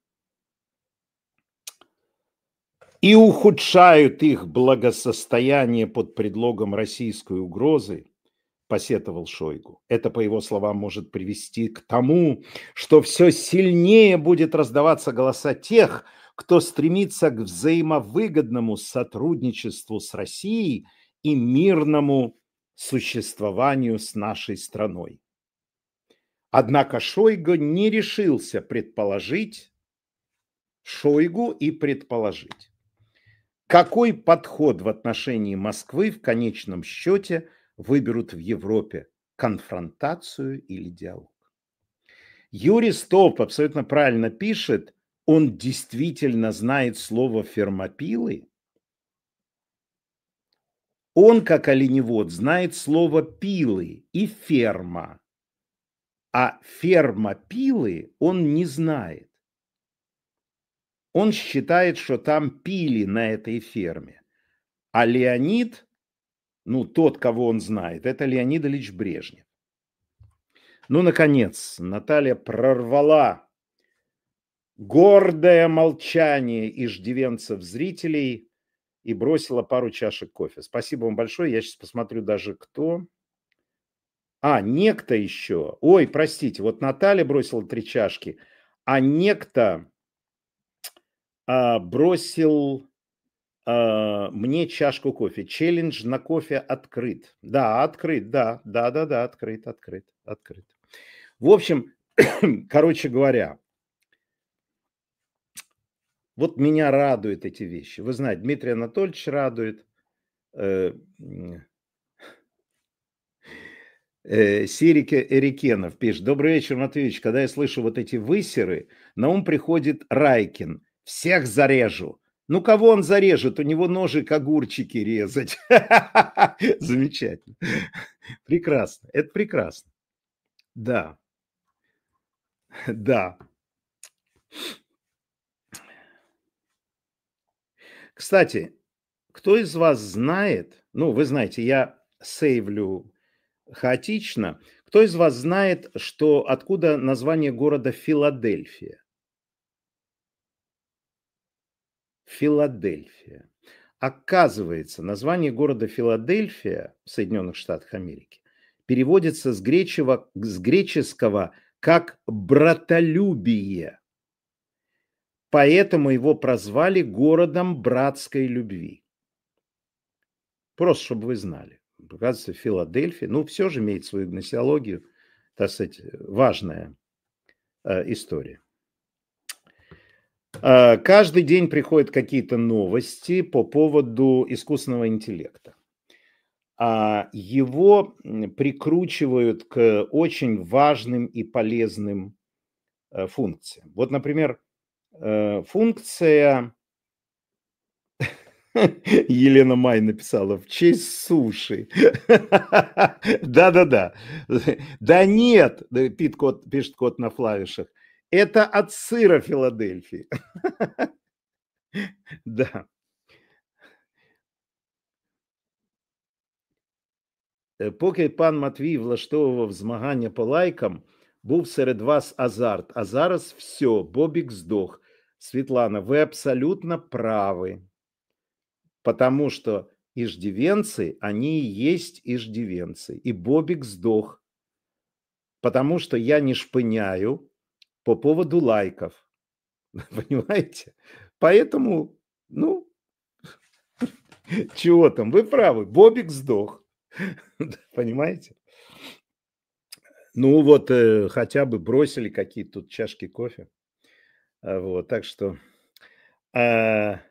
И ухудшают их благосостояние под предлогом российской угрозы, посетовал Шойгу. Это, по его словам, может привести к тому, что все сильнее будет раздаваться голоса тех, кто стремится к взаимовыгодному сотрудничеству с Россией и мирному существованию с нашей страной. Однако Шойгу не решился предположить, Шойгу и предположить, какой подход в отношении Москвы в конечном счете выберут в Европе – конфронтацию или диалог. Юрий Столп абсолютно правильно пишет, он действительно знает слово «фермопилы». Он, как оленевод, знает слово «пилы» и «ферма». А фермопилы он не знает. Он считает, что там пили на этой ферме. А Леонид, ну, тот, кого он знает, это Леонид Ильич Брежнев. Ну, наконец, Наталья прорвала гордое молчание иждивенцев зрителей и бросила пару чашек кофе. Спасибо вам большое. Я сейчас посмотрю даже кто. А, некто еще. Ой, простите, вот Наталья бросила три чашки, а некто а, бросил а, мне чашку кофе. Челлендж на кофе открыт. Да, открыт, да, да, да, да, открыт, открыт, открыт. В общем, короче говоря, вот меня радуют эти вещи. Вы знаете, Дмитрий Анатольевич радует, э, э, Сирик Эрикенов пишет: добрый вечер, Матвеевич. Когда я слышу вот эти высеры, на ум приходит Райкин. Всех зарежу. Ну, кого он зарежет? У него ножик огурчики резать. Замечательно. Прекрасно. Это прекрасно. Да. Да. Кстати, кто из вас знает, ну, вы знаете, я сейвлю хаотично. Кто из вас знает, что откуда название города Филадельфия? Филадельфия. Оказывается, название города Филадельфия в Соединенных Штатах Америки переводится с греческого, с греческого как «братолюбие». Поэтому его прозвали городом братской любви. Просто, чтобы вы знали. Оказывается, Филадельфия, ну, все же имеет свою гносеологию, так сказать, важная э, история. Э, каждый день приходят какие-то новости по поводу искусственного интеллекта. А его прикручивают к очень важным и полезным э, функциям. Вот, например, э, функция... Елена Май написала в честь суши. Да-да-да. Да нет, пишет кот, пишет кот на клавишах. Это от сыра Филадельфии. Да. Поки пан Матвій влаштовував змагання по лайкам, був серед вас азарт. А зараз все, Бобік здох. Светлана, вы абсолютно правы. Потому что иждивенцы, они и есть иждивенцы. И Бобик сдох. Потому что я не шпыняю по поводу лайков. Понимаете? Поэтому, ну, чего там, вы правы, Бобик сдох. Понимаете? Ну вот, э, хотя бы бросили какие-то тут чашки кофе. Вот, так что... Э,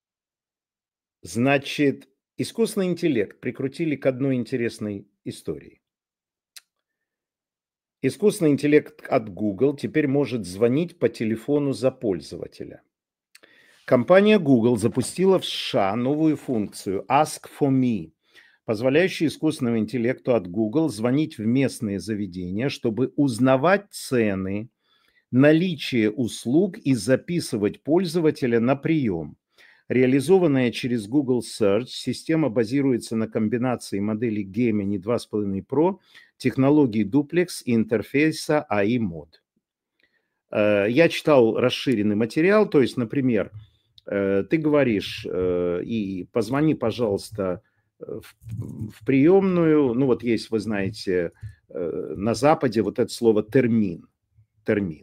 Значит, искусственный интеллект прикрутили к одной интересной истории. Искусственный интеллект от Google теперь может звонить по телефону за пользователя. Компания Google запустила в США новую функцию Ask for Me, позволяющую искусственному интеллекту от Google звонить в местные заведения, чтобы узнавать цены, наличие услуг и записывать пользователя на прием. Реализованная через Google Search, система базируется на комбинации моделей Gemini два с половиной Pro, технологии Duplex и интерфейса эй ай Mod. Я читал расширенный материал, то есть, например, ты говоришь, и позвони, пожалуйста, в, в приемную, ну вот есть, вы знаете, на Западе вот это слово термин, термин.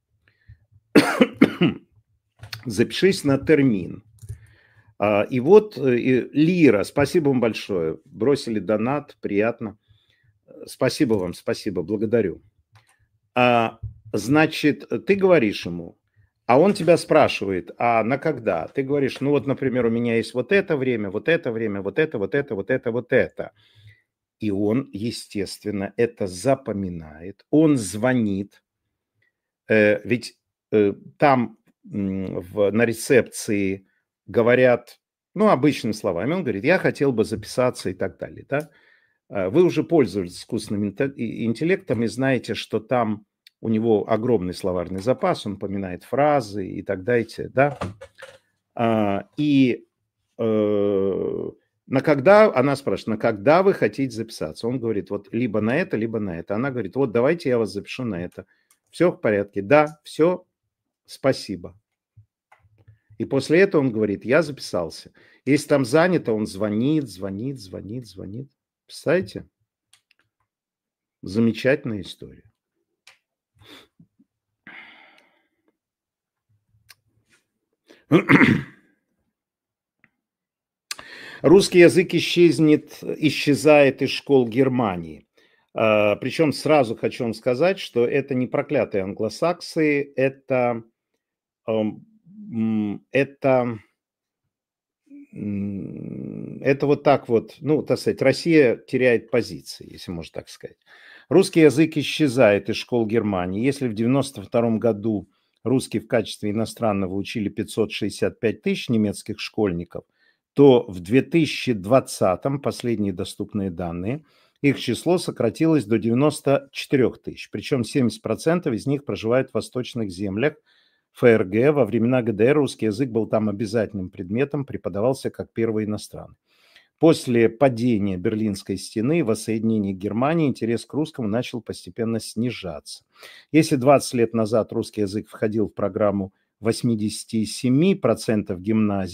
Запишись на термин. И вот Лира, спасибо вам большое, бросили донат, приятно. Спасибо вам, спасибо, благодарю. А, значит, ты говоришь ему, а он тебя спрашивает, а на когда? Ты говоришь, ну вот, например, у меня есть вот это время, вот это время, вот это, вот это, вот это, вот это. И он, естественно, это запоминает, он звонит, э, ведь э, там э, в, на рецепции говорят, ну, обычными словами, он говорит, я хотел бы записаться и так далее, да? Вы уже пользовались искусственным интеллектом и знаете, что там у него огромный словарный запас, он поминает фразы и так далее, да? И э, на когда, она спрашивает, на когда вы хотите записаться? Он говорит, вот либо на это, либо на это. Она говорит, вот давайте я вас запишу на это. Все в порядке? Да, все, спасибо. И после этого он говорит, я записался. Если там занято, он звонит, звонит, звонит, звонит. Представляете? Замечательная история. Русский язык исчезнет, исчезает из школ Германии. Причем сразу хочу вам сказать, что это не проклятые англосаксы, это, это, это вот так вот, ну, так сказать, Россия теряет позиции, если можно так сказать. Русский язык исчезает из школ Германии. Если в девяносто втором году русский в качестве иностранного учили пятьсот шестьдесят пять тысяч немецких школьников, то в две тысячи двадцатом, последние доступные данные, их число сократилось до девяноста четырёх тысяч. Причем семьдесят процентов из них проживают в восточных землях ФРГ. Во времена ГДР русский язык был там обязательным предметом, преподавался как первый иностранный. После падения Берлинской стены и воссоединения Германии интерес к русскому начал постепенно снижаться. Если двадцать лет назад русский язык входил в программу восемьдесят семь процентов гимназий,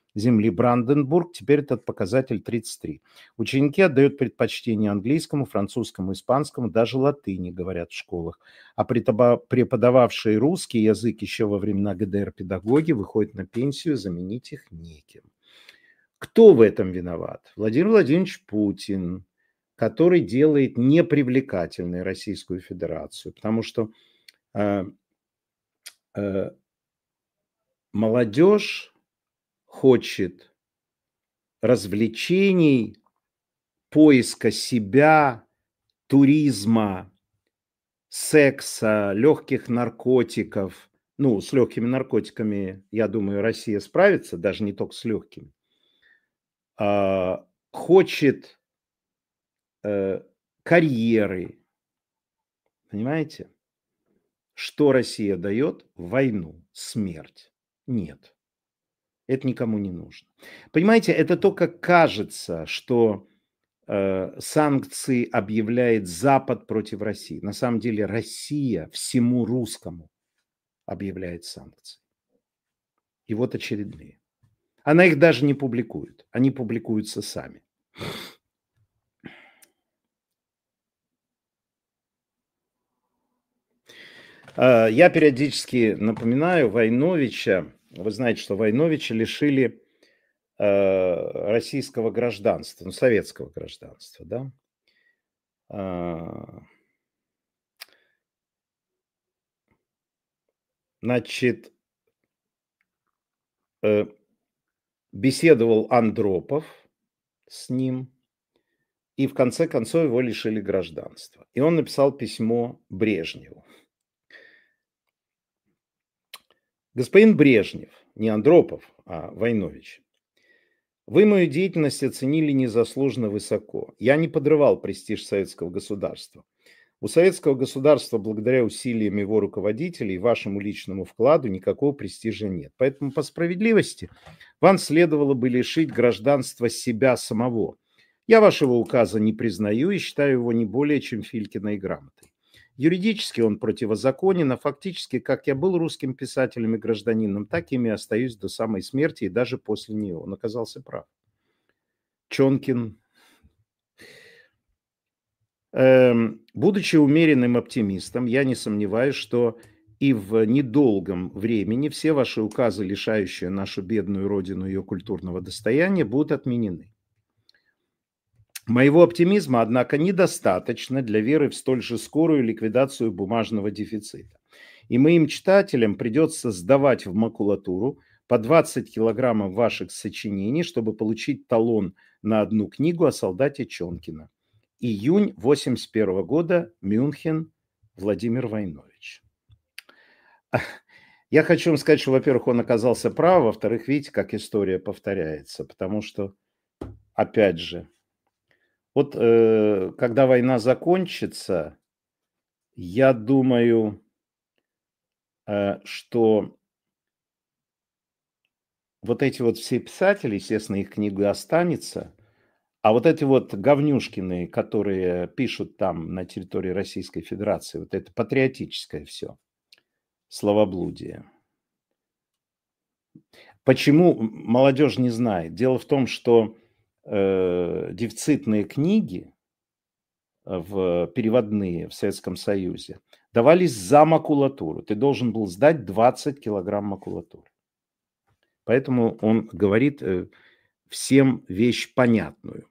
земли Бранденбург, теперь этот показатель тридцать три. Ученики отдают предпочтение английскому, французскому, испанскому, даже латыни говорят в школах. А преподававшие русский язык еще во времена ГДР педагоги выходят на пенсию, заменить их некем. Кто в этом виноват? Владимир Владимирович Путин, который делает непривлекательной Российскую Федерацию, потому что э, э, молодежь хочет развлечений, поиска себя, туризма, секса, легких наркотиков. Ну, с легкими наркотиками, я думаю, Россия справится, даже не только с легкими. А, хочет э, карьеры. Понимаете? Что Россия дает? Войну, смерть. Нет. Это никому не нужно. Понимаете, это только кажется, что э, санкции объявляет Запад против России. На самом деле Россия всему русскому объявляет санкции. И вот очередные. Она их даже не публикует. Они публикуются сами. Я периодически напоминаю Войновича. Вы знаете, что Войновича лишили российского гражданства, ну, советского гражданства, да? Значит, беседовал Андропов с ним, и в конце концов его лишили гражданства. И он написал письмо Брежневу. Господин Брежнев, не Андропов, а Войнович, вы мою деятельность оценили незаслуженно высоко. Я не подрывал престиж советского государства. У советского государства, благодаря усилиям его руководителей и вашему личному вкладу, никакого престижа нет. Поэтому по справедливости вам следовало бы лишить гражданства себя самого. Я вашего указа не признаю и считаю его не более чем Филькиной грамотой. Юридически он противозаконен, а фактически, как я был русским писателем и гражданином, так ими остаюсь до самой смерти и даже после нее. Он оказался прав. Чонкин. Эм, будучи умеренным оптимистом, я не сомневаюсь, что и в недолгом времени все ваши указы, лишающие нашу бедную родину ее культурного достояния, будут отменены. Моего оптимизма, однако, недостаточно для веры в столь же скорую ликвидацию бумажного дефицита. И моим читателям придется сдавать в макулатуру по двадцать килограммов ваших сочинений, чтобы получить талон на одну книгу о солдате Чонкина. Июнь восемьдесят первого года, Мюнхен, Владимир Войнович. Я хочу вам сказать, что, во-первых, он оказался прав, во-вторых, видите, как история повторяется, потому что, опять же, вот э, когда война закончится, я думаю, э, что вот эти вот все писатели, естественно, их книга останется, а вот эти вот говнюшкины, которые пишут там на территории Российской Федерации, вот это патриотическое все, словоблудие. Почему молодежь не знает? Дело в том, что э, дефицитные книги, в переводные в Советском Союзе, давались за макулатуру. Ты должен был сдать двадцать килограмм макулатуры. Поэтому он говорит всем вещь понятную.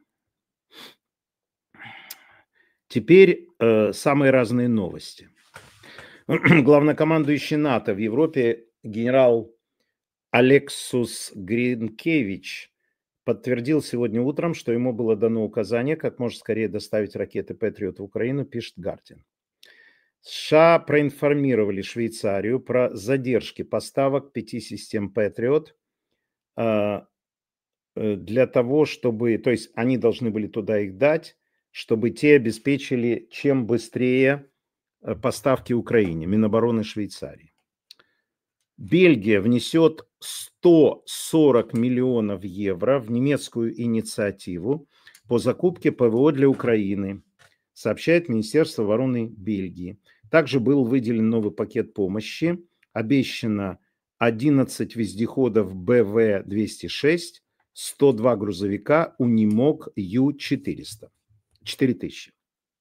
Теперь э, самые разные новости. Главнокомандующий НАТО в Европе генерал Алексус Гринкевич подтвердил сегодня утром, что ему было дано указание, как можно скорее доставить ракеты Патриот в Украину, пишет Гардиан. США проинформировали Швейцарию про задержки поставок пяти систем Патриот э, для того, чтобы, то есть они должны были туда их дать, чтобы те обеспечили чем быстрее поставки Украине, Минобороны Швейцарии. Бельгия внесет сто сорок миллионов евро в немецкую инициативу по закупке ПВО для Украины, сообщает Министерство обороны Бельгии. Также был выделен новый пакет помощи. Обещано одиннадцать вездеходов бэ вэ двести шесть, сто два грузовика Унимог ю четыреста. четыре тысячи.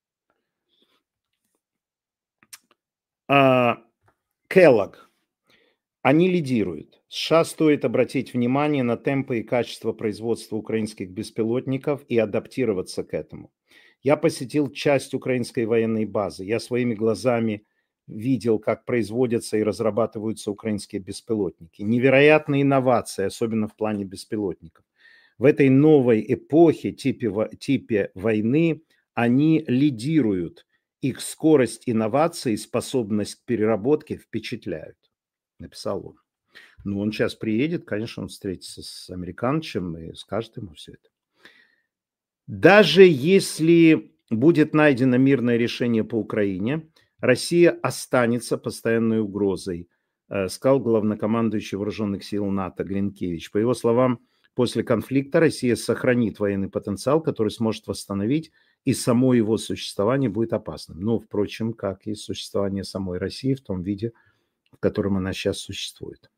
А, Kellogg. Они лидируют. США стоит обратить внимание на темпы и качество производства украинских беспилотников и адаптироваться к этому. Я посетил часть украинской военной базы. Я своими глазами видел, как производятся и разрабатываются украинские беспилотники. Невероятные инновации, особенно в плане беспилотников. В этой новой эпохе, типе, типе войны, они лидируют. Их скорость инноваций и способность к переработке впечатляют, написал он. Ну, он сейчас приедет, конечно, он встретится с американцем и скажет ему все это. Даже если будет найдено мирное решение по Украине, Россия останется постоянной угрозой, сказал главнокомандующий вооруженных сил НАТО Гринкевич. По его словам, после конфликта Россия сохранит военный потенциал, который сможет восстановить, и само его существование будет опасным. Ну, впрочем, как и существование самой России в том виде, в котором она сейчас существует.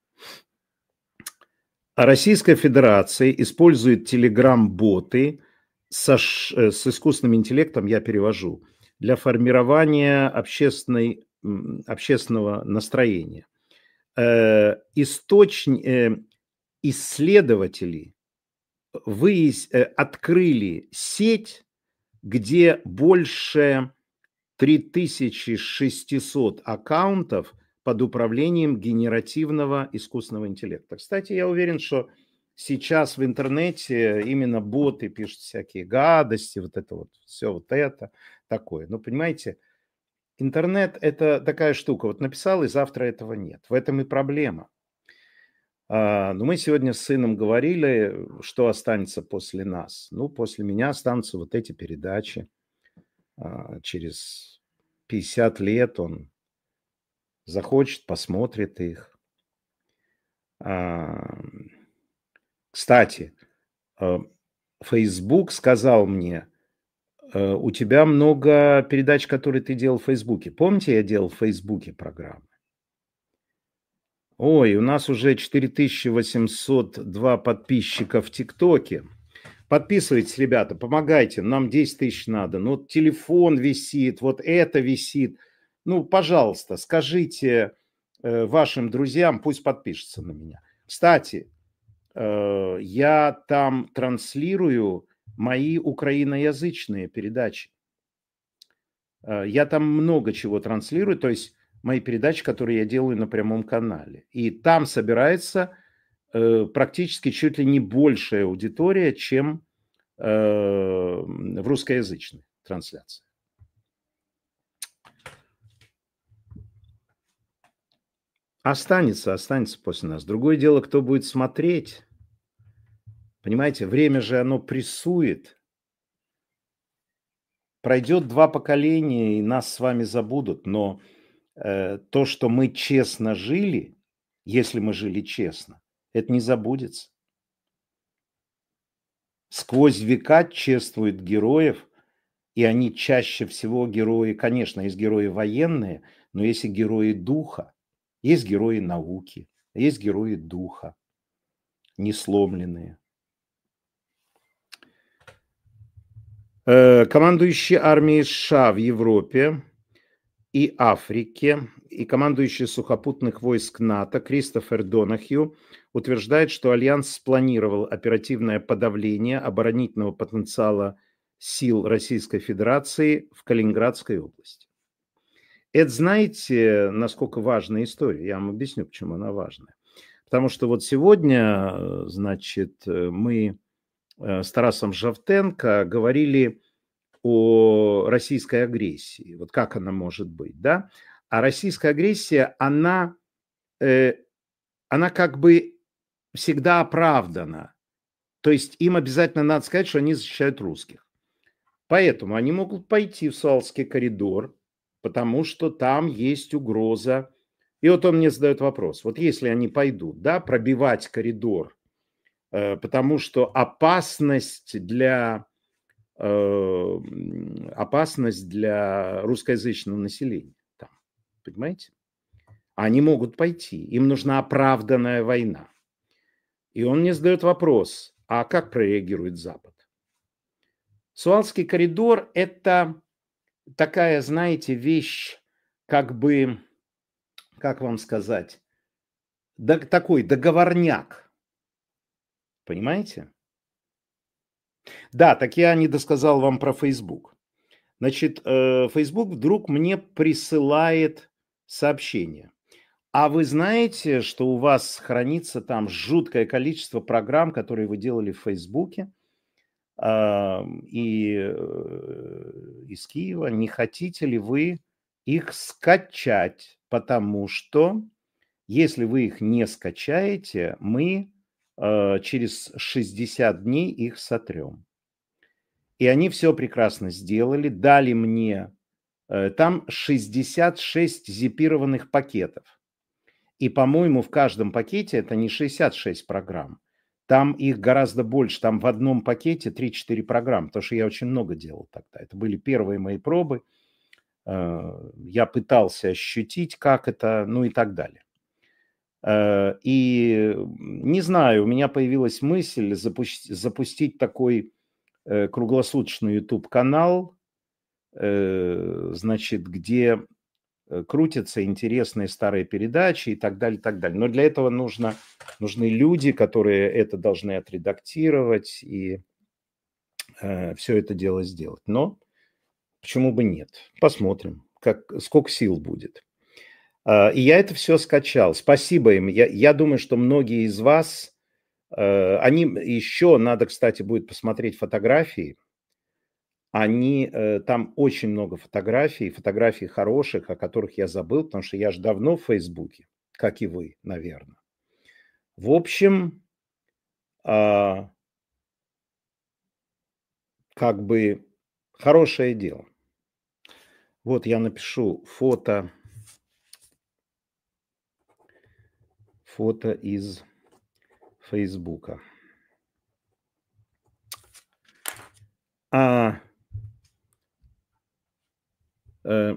А Российская Федерация использует телеграм-боты со, с искусственным интеллектом, я перевожу, для формирования общественной, общественного настроения. Э, источ... э, исследователи выяс... э, открыли сеть, где больше три тысячи шестьсот аккаунтов под управлением генеративного искусственного интеллекта. Кстати, я уверен, что сейчас в интернете именно боты пишут всякие гадости, вот это вот, все вот это такое. Но понимаете, интернет – это такая штука. Вот написал, и завтра этого нет. В этом и проблема. Но мы сегодня с сыном говорили, что останется после нас. Ну, после меня останутся вот эти передачи. Через пятьдесят лет он захочет, посмотрит их. Кстати, Facebook сказал мне, у тебя много передач, которые ты делал в Фейсбуке. Помните, я делал в Фейсбуке программы? Ой, у нас уже четыре тысячи восемьсот два подписчика в ТикТоке. Подписывайтесь, ребята, помогайте, нам десять тысяч надо. Ну, вот телефон висит, вот это висит. Ну, пожалуйста, скажите э, вашим друзьям, пусть подпишутся на меня. Кстати, э, я там транслирую мои украиноязычные передачи. Э, я там много чего транслирую, то есть мои передачи, которые я делаю на прямом канале. И там собирается э, практически чуть ли не большая аудитория, чем э, в русскоязычной трансляции. Останется, останется после нас. Другое дело, кто будет смотреть. Понимаете, время же оно прессует. Пройдет два поколения, и нас с вами забудут, но то, что мы честно жили, если мы жили честно, это не забудется. Сквозь века чествуют героев, и они чаще всего герои, конечно, есть герои военные, но есть и герои духа, есть герои науки, есть герои духа, несломленные. Командующий армией США в Европе и Африке и командующий сухопутных войск НАТО Кристофер Донахью утверждает, что Альянс спланировал оперативное подавление оборонительного потенциала сил Российской Федерации в Калининградской области. Это, знаете, насколько важная история? Я вам объясню, почему она важная. Потому что вот сегодня, значит, мы с Тарасом Жовтенко говорили о российской агрессии. Вот как она может быть, да? А российская агрессия, она, э, она как бы всегда оправдана. То есть им обязательно надо сказать, что они защищают русских. Поэтому они могут пойти в Суалский коридор, потому что там есть угроза. И вот он мне задает вопрос. Вот если они пойдут, да, пробивать коридор, э, потому что опасность для... опасность для русскоязычного населения. Там, понимаете? Они могут пойти. Им нужна оправданная война. И он мне задает вопрос, а как прореагирует Запад? Суалский коридор – это такая, знаете, вещь, как бы, как вам сказать, да, такой договорняк. Понимаете? Да, так я не досказал вам про Facebook. Значит, э, Facebook вдруг мне присылает сообщение. А вы знаете, что у вас хранится там жуткое количество программ, которые вы делали в Фейсбуке, а, и э, из Киева? Не хотите ли вы их скачать? Потому что если вы их не скачаете, мы э, через шестьдесят дней их сотрем. И они все прекрасно сделали, дали мне э, там шестьдесят шесть зипированных пакетов. И, по-моему, в каждом пакете это не шестьдесят шесть программ. Там их гораздо больше. Там в одном пакете три-четыре программы. Потому что я очень много делал тогда. Это были первые мои пробы. Э, Я пытался ощутить, как это, ну и так далее. Э, И не знаю, у меня появилась мысль запусти- запустить такой э, круглосуточный YouTube-канал, э, значит, где э, крутятся интересные старые передачи и так далее, и так далее. Но для этого нужно, нужны люди, которые это должны отредактировать и э, все это дело сделать. Но почему бы нет? Посмотрим, как, сколько сил будет. А, и я это все скачал. Спасибо им. Я, я думаю, что многие из вас, э, они еще, надо, кстати, будет посмотреть фотографии. Они, э, там очень много фотографий, фотографий хороших, о которых я забыл, потому что я же давно в Фейсбуке, как и вы, наверное. В общем, а, как бы хорошее дело. Вот я напишу фото, фото из Фейсбука. А, э,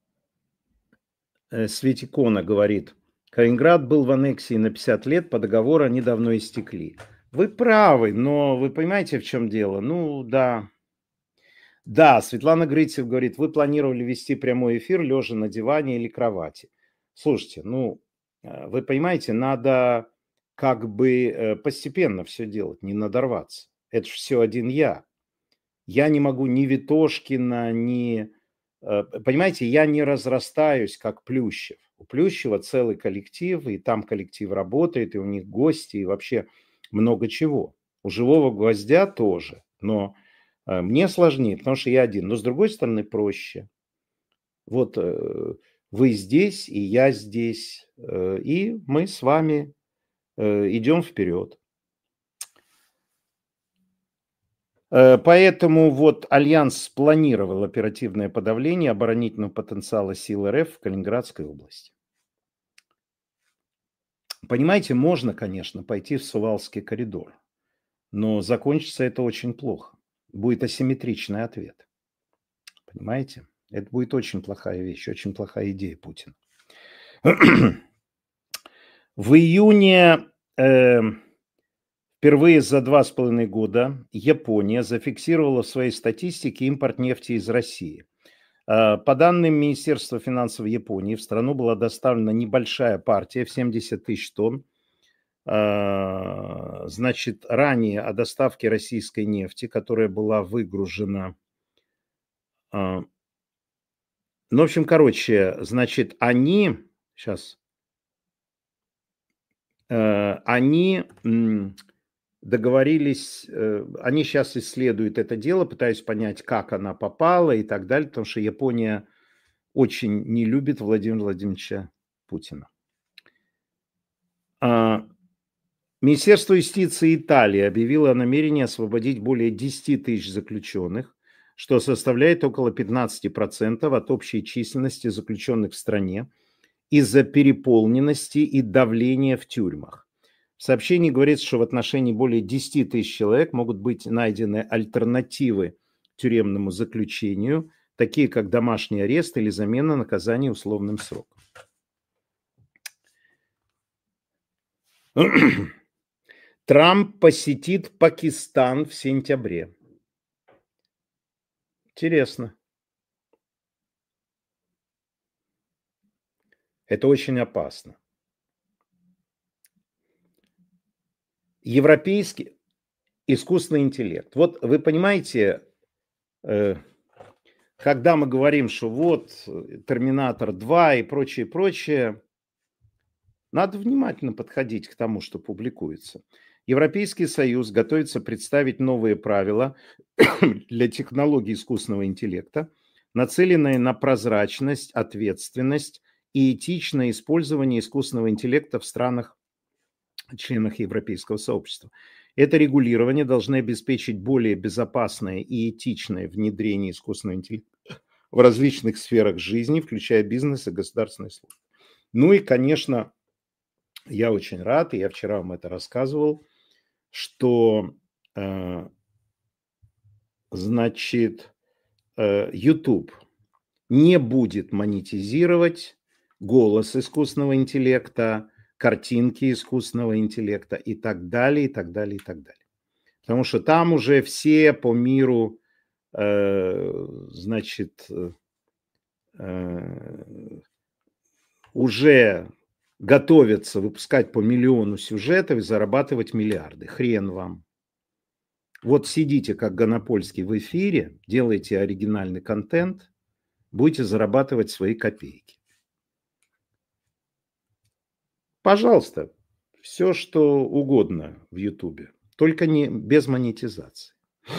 э, Светикона говорит, Калининград был в аннексии на пятьдесят лет, по договору они давно истекли. Вы правы, но вы понимаете, в чем дело? Ну, да. Да, Светлана Грицев говорит, вы планировали вести прямой эфир лежа на диване или кровати. Слушайте, ну, э, вы понимаете, надо как бы э, постепенно все делать, не надорваться. Это же все один я. Я не могу ни Витошкина, ни... э, Понимаете, я не разрастаюсь, как Плющев. У Плющева целый коллектив, и там коллектив работает, и у них гости, и вообще много чего. У Живого Гвоздя тоже, но э, мне сложнее, потому что я один. Но с другой стороны проще. Вот э, вы здесь, и я здесь, э, и мы с вами э, идем вперед. Э, Поэтому вот Альянс спланировал оперативное подавление оборонительного потенциала сил РФ в Калининградской области. Понимаете, можно, конечно, пойти в Сувалский коридор, но закончится это очень плохо. Будет асимметричный ответ. Понимаете? Это будет очень плохая вещь, очень плохая идея Путина. В июне э, впервые за два с половиной года Япония зафиксировала в своей статистике импорт нефти из России. Э, По данным Министерства финансов Японии, в страну была доставлена небольшая партия в семьдесят тысяч тонн. Э, Значит, ранее о доставке российской нефти, которая была выгружена. э, Ну, в общем, короче, значит, они сейчас, они м, договорились, э, они сейчас исследуют это дело, пытаясь понять, как она попала и так далее, потому что Япония очень не любит Владимира Владимировича Путина. А, Министерство юстиции Италии объявило о намерении освободить более десяти тысяч заключенных, что составляет около пятнадцати процентов от общей численности заключенных в стране из-за переполненности и давления в тюрьмах. В сообщении говорится, что в отношении более десяти тысяч человек могут быть найдены альтернативы тюремному заключению, такие как домашний арест или замена наказания условным сроком. Трамп посетит Пакистан в сентябре. Интересно. Это очень опасно. Европейский искусственный интеллект. Вот вы понимаете, э, когда мы говорим, что вот Терминатор два и прочее, прочее, надо внимательно подходить к тому, что публикуется. Европейский Союз готовится представить новые правила для технологий искусственного интеллекта, нацеленные на прозрачность, ответственность и этичное использование искусственного интеллекта в странах, членах Европейского сообщества. Это регулирование должно обеспечить более безопасное и этичное внедрение искусственного интеллекта в различных сферах жизни, включая бизнес и государственные службы. Ну и, конечно, я очень рад, и я вчера вам это рассказывал, что, э, значит, э, YouTube не будет монетизировать голос искусственного интеллекта, картинки искусственного интеллекта и так далее, и так далее, и так далее. Потому что там уже все по миру, э, значит, э, уже готовятся выпускать по миллиону сюжетов и зарабатывать миллиарды. Хрен вам. Вот сидите, как Гонопольский, в эфире, делайте оригинальный контент, будете зарабатывать свои копейки. Пожалуйста, все, что угодно в Ютубе, только не без монетизации.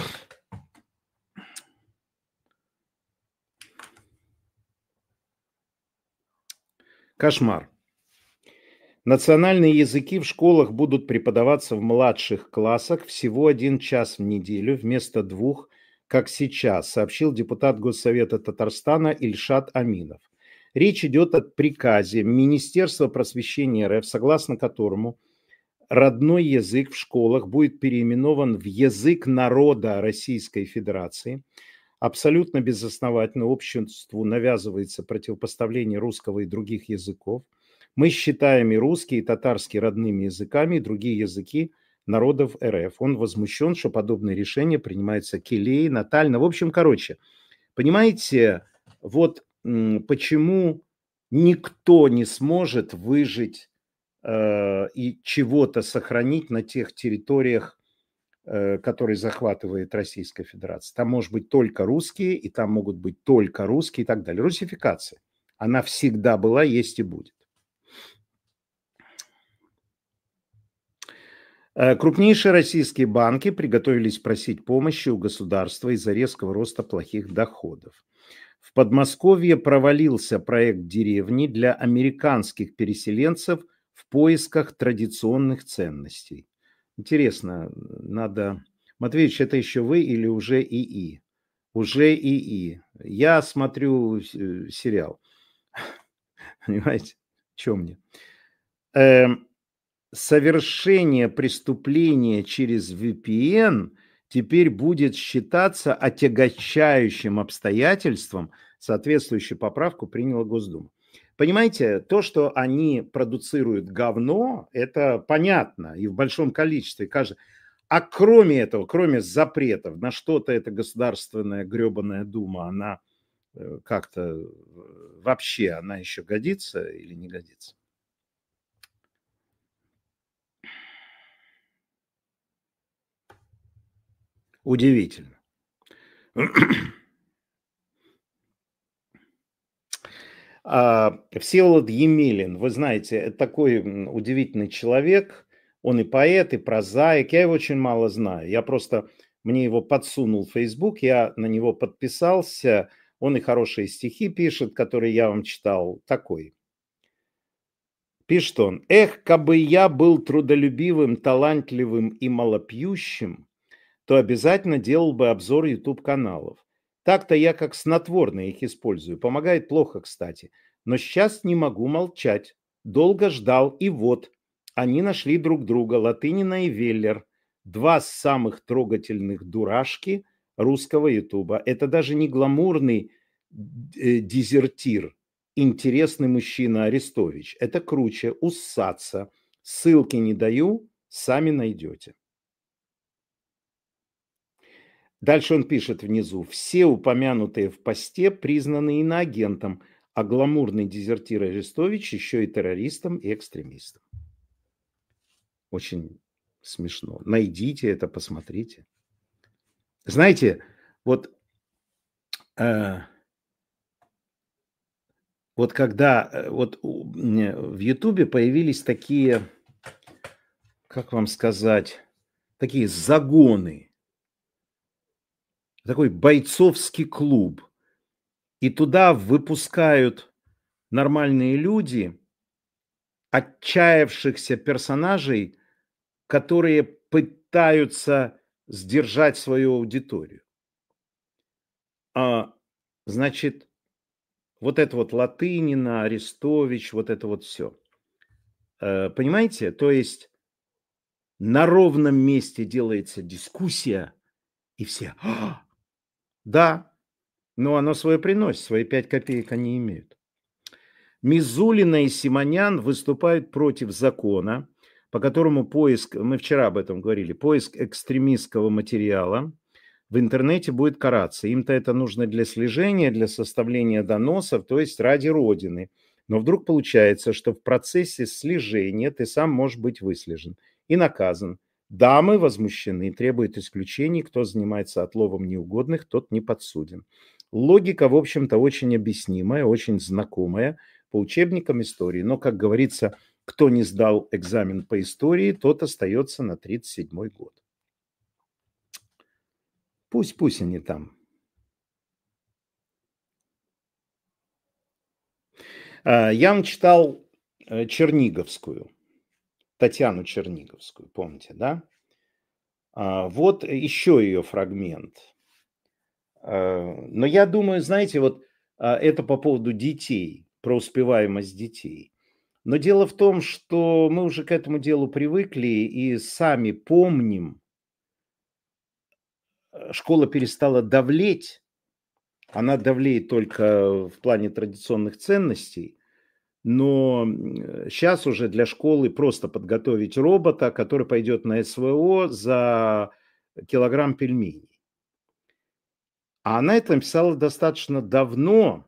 Кошмар. Национальные языки в школах будут преподаваться в младших классах всего один час в неделю вместо двух, как сейчас, сообщил депутат Госсовета Татарстана Ильшат Аминов. Речь идет о приказе Министерства просвещения РФ, согласно которому родной язык в школах будет переименован в язык народа Российской Федерации. Абсолютно безосновательно обществу навязывается противопоставление русского и других языков. Мы считаем и русский, и татарский родными языками, и другие языки народов РФ. Он возмущен, что подобные решения принимаются Келей, Натально. В общем, короче, понимаете, вот м, почему никто не сможет выжить э, и чего-то сохранить на тех территориях, э, которые захватывает Российская Федерация. Там может быть только русские, и там могут быть только русские и так далее. Русификация. Она всегда была, есть и будет. Крупнейшие российские банки приготовились просить помощи у государства из-за резкого роста плохих доходов. В Подмосковье провалился проект деревни для американских переселенцев в поисках традиционных ценностей. Интересно, надо... Матвеевич, это еще вы или уже ИИ? Уже ИИ. Я смотрю сериал. Понимаете, что мне? Эм... Совершение преступления через ви пи эн теперь будет считаться отягчающим обстоятельством. Соответствующую поправку приняла Госдума. Понимаете, то, что они продуцируют говно, это понятно и в большом количестве. А кроме этого, кроме запретов на что-то, эта государственная гребаная дума, она как-то вообще, она еще годится или не годится? Удивительно. Всеволод Емелин, вы знаете, это такой удивительный человек. Он и поэт, и прозаик. Я его очень мало знаю. Я просто, мне его подсунул в Facebook, я на него подписался. Он и хорошие стихи пишет, которые я вам читал. Такой. Пишет он: «Эх, кабы я был трудолюбивым, талантливым и малопьющим, то обязательно делал бы обзор YouTube-каналов. Так-то я как снотворное их использую. Помогает плохо, кстати. Но сейчас не могу молчать. Долго ждал, и вот. Они нашли друг друга, Латынина и Веллер. Два самых трогательных дурашки русского Ютуба. Это даже не гламурный э, дезертир, интересный мужчина Арестович. Это круче, Уссаца, Ссылки не даю, сами найдете. Дальше он пишет внизу. Все упомянутые в посте признаны иноагентом, а гламурный дезертир Арестович еще и террористом и экстремистом. Очень смешно. Найдите это, посмотрите. Знаете, вот, э, вот когда э, вот у- мне в Ютубе появились такие, как вам сказать, такие загоны, такой бойцовский клуб. И туда выпускают нормальные люди, отчаявшихся персонажей, которые пытаются сдержать свою аудиторию. А, значит, вот это вот Латынина, Арестович, вот это вот все. Понимаете? То есть на ровном месте делается дискуссия, и все: «А, да, но оно свое приносит, свои пять копеек они имеют». Мизулина и Симонян выступают против закона, по которому поиск, мы вчера об этом говорили, поиск экстремистского материала в интернете будет караться. Им-то это нужно для слежения, для составления доносов, то есть ради Родины. Но вдруг получается, что в процессе слежения ты сам можешь быть выслежен и наказан. Дамы возмущены, требуют исключений. Кто занимается отловом неугодных, тот не подсуден. Логика, в общем-то, очень объяснимая, очень знакомая по учебникам истории. Но, как говорится, кто не сдал экзамен по истории, тот остается на тридцать седьмой год. Пусть, пусть они там. Я вам читал Черниговскую, Татьяну Черниговскую, помните, да? Вот еще ее фрагмент. Но я думаю, знаете, вот это по поводу детей, про успеваемость детей. Но дело в том, что мы уже к этому делу привыкли и сами помним, школа перестала давлеть, она давлеет только в плане традиционных ценностей, но сейчас уже для школы просто подготовить робота, который пойдет на СВО за килограмм пельменей. А она это написала достаточно давно,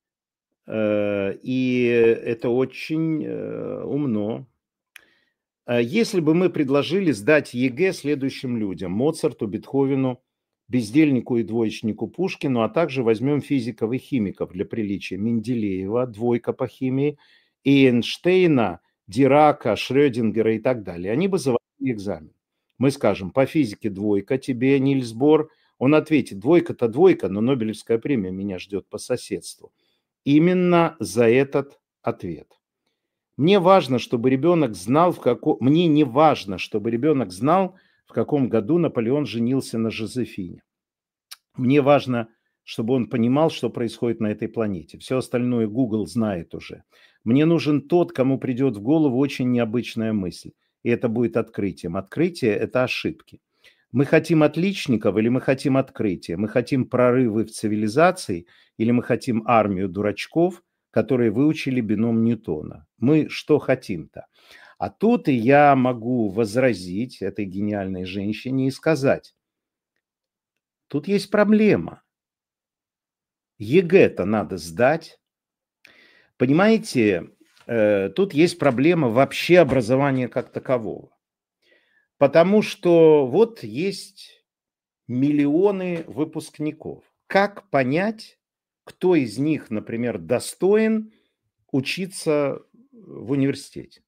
и это очень умно. Если бы мы предложили сдать ЕГЭ следующим людям: Моцарту, Бетховену, бездельнику и двоечнику Пушкину, а также возьмем физиков и химиков для приличия: Менделеева, двойка по химии, Эйнштейна, Дирака, Шрёдингера и так далее. Они бы завалили экзамен. Мы скажем: по физике двойка тебе, Нильс Бор. Он ответит: двойка-то двойка, но Нобелевская премия меня ждет по соседству. Именно за этот ответ. Мне важно, чтобы ребенок знал, в каком... Мне не важно, чтобы ребенок знал, в каком году Наполеон женился на Жозефине. Мне важно, чтобы он понимал, что происходит на этой планете. Все остальное Google знает уже. Мне нужен тот, кому придет в голову очень необычная мысль. И это будет открытием. Открытие – это ошибки. Мы хотим отличников или мы хотим открытия? Мы хотим прорывы в цивилизации или мы хотим армию дурачков, которые выучили бином Ньютона? Мы что хотим-то? А тут и я могу возразить этой гениальной женщине и сказать: тут есть проблема. ЕГЭ-то надо сдать. Понимаете, тут есть проблема вообще образования как такового. Потому что вот есть миллионы выпускников. Как понять, кто из них, например, достоин учиться в университете?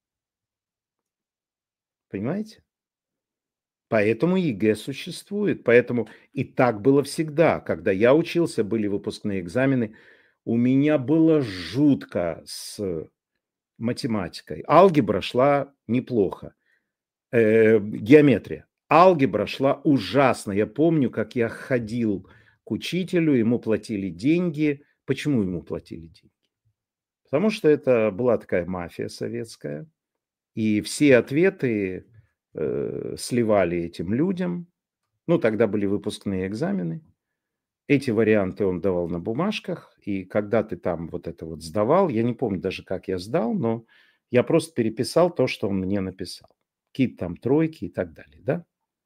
Понимаете? Поэтому ЕГЭ существует. Поэтому и так было всегда. Когда я учился, были выпускные экзамены. У меня было жутко с математикой. Алгебра шла неплохо. Э, геометрия. Алгебра шла ужасно. Я помню, как я ходил к учителю, ему платили деньги. Почему ему платили деньги? Потому что это была такая мафия советская. И все ответы э, сливали этим людям. Ну, тогда были выпускные экзамены. Эти варианты он давал на бумажках. И когда ты там вот это вот сдавал, я не помню даже, как я сдал, но Я просто переписал то, что он мне написал. Какие-то там тройки и так далее, да?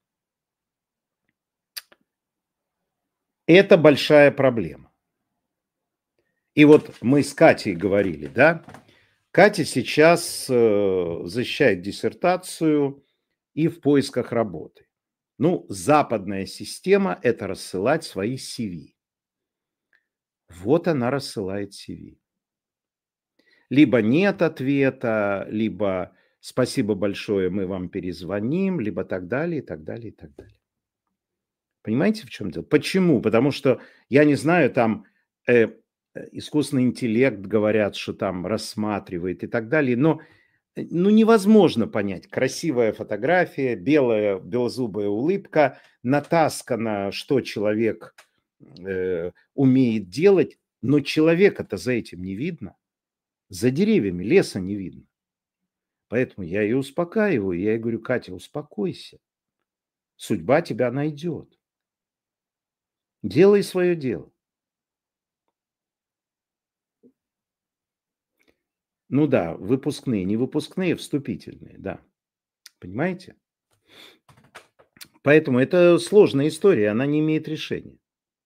Это большая проблема. И вот мы с Катей говорили, да? Катя сейчас э, защищает диссертацию и в поисках работы. Ну, западная система – это рассылать свои си ви. Вот она рассылает си ви. Либо нет ответа, либо спасибо большое, мы вам перезвоним, либо так далее, и так далее, и так далее. Понимаете, в чем дело? Почему? Потому что, я не знаю, там э, э, искусственный интеллект, говорят, что там рассматривает и так далее, но э, ну, невозможно понять. Красивая фотография, белая, белозубая улыбка, натаскано, что человек э, умеет делать, но человека-то за этим не видно. За деревьями леса не видно. Поэтому я ее успокаиваю. Я ей говорю: Катя, успокойся. Судьба тебя найдет. Делай свое дело. Ну да, выпускные, не выпускные, вступительные, да. Понимаете? Поэтому это сложная история, она не имеет решения.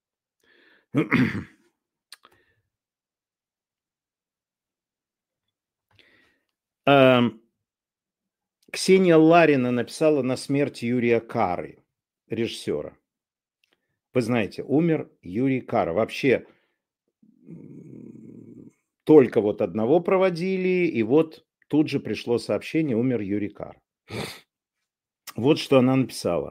Ам, Ксения Ларина написала на смерть Юрия Кары, режиссера. Вы знаете, умер Юрий Кара. Вообще м, только вот одного проводили, и вот тут же пришло сообщение: умер Юрий Кара. Вот что она написала.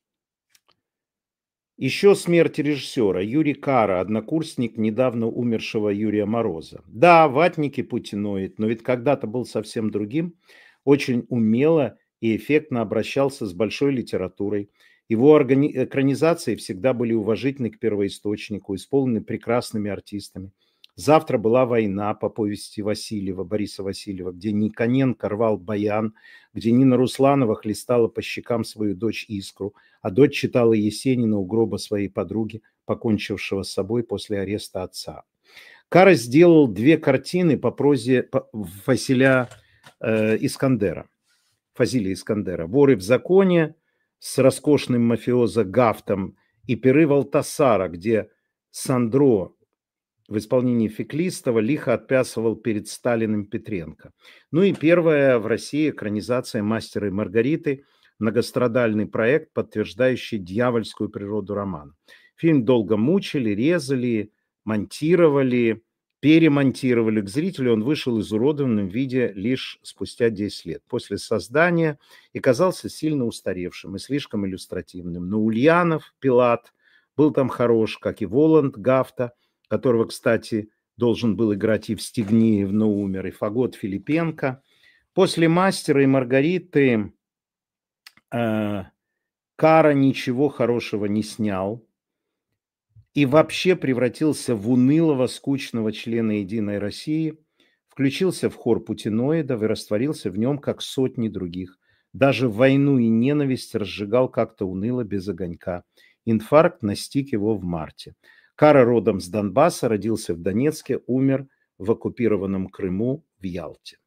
Еще смерть режиссера. Юрий Кара, однокурсник недавно умершего Юрия Мороза. Да, ватники путиноид, но ведь когда-то был совсем другим. Очень умело и эффектно обращался с большой литературой. Его органи- экранизации всегда были уважительны к первоисточнику, исполнены прекрасными артистами. «Завтра была война» по повести Васильева, Бориса Васильева, где Никоненко рвал баян, где Нина Русланова хлестала по щекам свою дочь Искру, а дочь читала Есенина у гроба своей подруги, покончившего с собой после ареста отца. Кара сделал две картины по прозе Василя э, Искандера, Фазилия Искандера: «Воры в законе» с роскошным мафиозо Гафтом и «Пиры Валтасара», где Сандро в исполнении Феклистова лихо отплясывал перед Сталиным Петренко. Ну и первая в России экранизация «Мастера и Маргариты», многострадальный проект, подтверждающий дьявольскую природу романа. Фильм долго мучили, резали, монтировали, перемонтировали. К зрителю он вышел изуродованным в виде лишь спустя десять лет после создания и казался сильно устаревшим и слишком иллюстративным. Но Ульянов, Пилат, был там хорош, как и Воланд Гафта, которого, кстати, должен был играть Евстигнеев, но умер, и Фагот Филипенко. После «Мастера и Маргариты» э, Кара ничего хорошего не снял и вообще превратился в унылого, скучного члена «Единой России», включился в хор путиноидов и растворился в нем, как сотни других. Даже «Войну и ненависть» разжигал как-то уныло, без огонька. Инфаркт настиг его в марте. Кара родом с Донбасса, родился в Донецке, умер в оккупированном Крыму, в Ялте.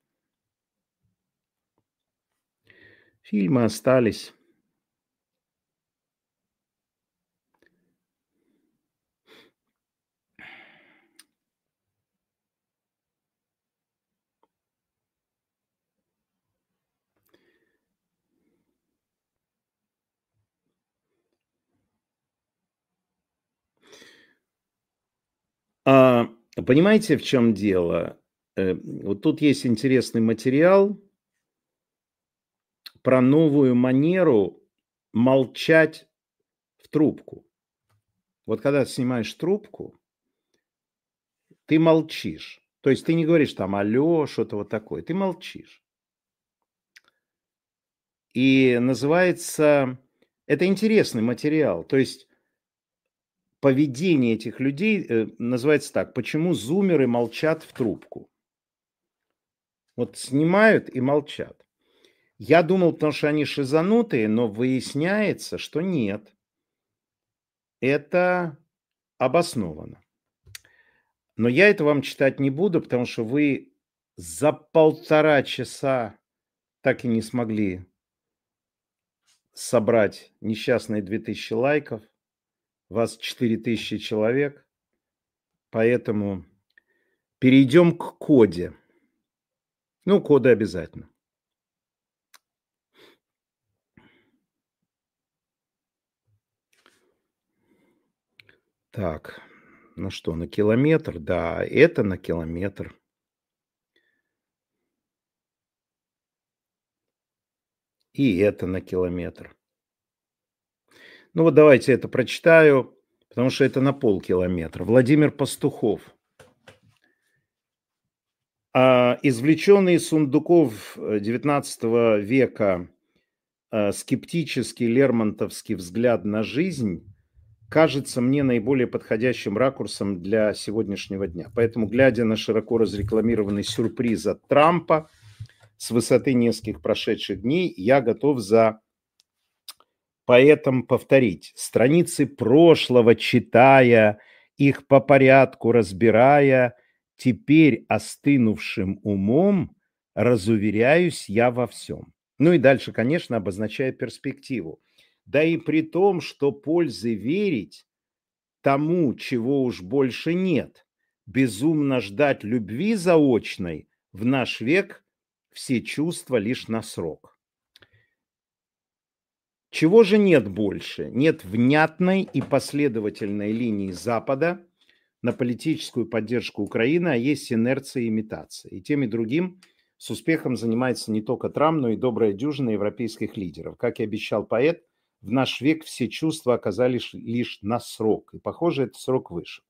Фильмы остались. А, понимаете, в чем дело? Э, вот тут есть интересный материал про новую манеру молчать в трубку. Вот когда ты снимаешь трубку, ты молчишь. То есть ты не говоришь там алло, что-то вот такое. Ты молчишь. И называется... Это интересный материал. То есть поведение этих людей э, называется так: почему зумеры молчат в трубку. Вот снимают и молчат. Я думал, потому что они шизанутые, но выясняется, что нет. Это обосновано. Но я это вам читать не буду, потому что вы за полтора часа так и не смогли собрать несчастные две тысячи лайков. Вас четыре тысячи человек. Поэтому перейдем к коде. Ну, коды обязательно. Так, ну что, на километр? Да, это на километр. И это на километр. Ну вот давайте это прочитаю, потому что это на полкилометра. Владимир Пастухов. А, извлеченный из сундуков девятнадцатого века а, скептический лермонтовский взгляд на жизнь кажется мне наиболее подходящим ракурсом для сегодняшнего дня. Поэтому, глядя на широко разрекламированный сюрприз от Трампа с высоты нескольких прошедших дней, я готов за поэтом повторить. Страницы прошлого читая, их по порядку разбирая, теперь остынувшим умом разуверяюсь я во всем. Ну и дальше, конечно, обозначая перспективу. Да и при том, что пользы верить тому, чего уж больше нет, безумно ждать любви заочной в наш век все чувства лишь на срок. Чего же нет больше? Нет внятной и последовательной линии Запада на политическую поддержку Украины, а есть инерция и имитация. И тем и другим с успехом занимается не только Трамп, но и добрая дюжина европейских лидеров. Как и обещал поэт, в наш век все чувства оказались лишь на срок. И, похоже, этот срок вышел.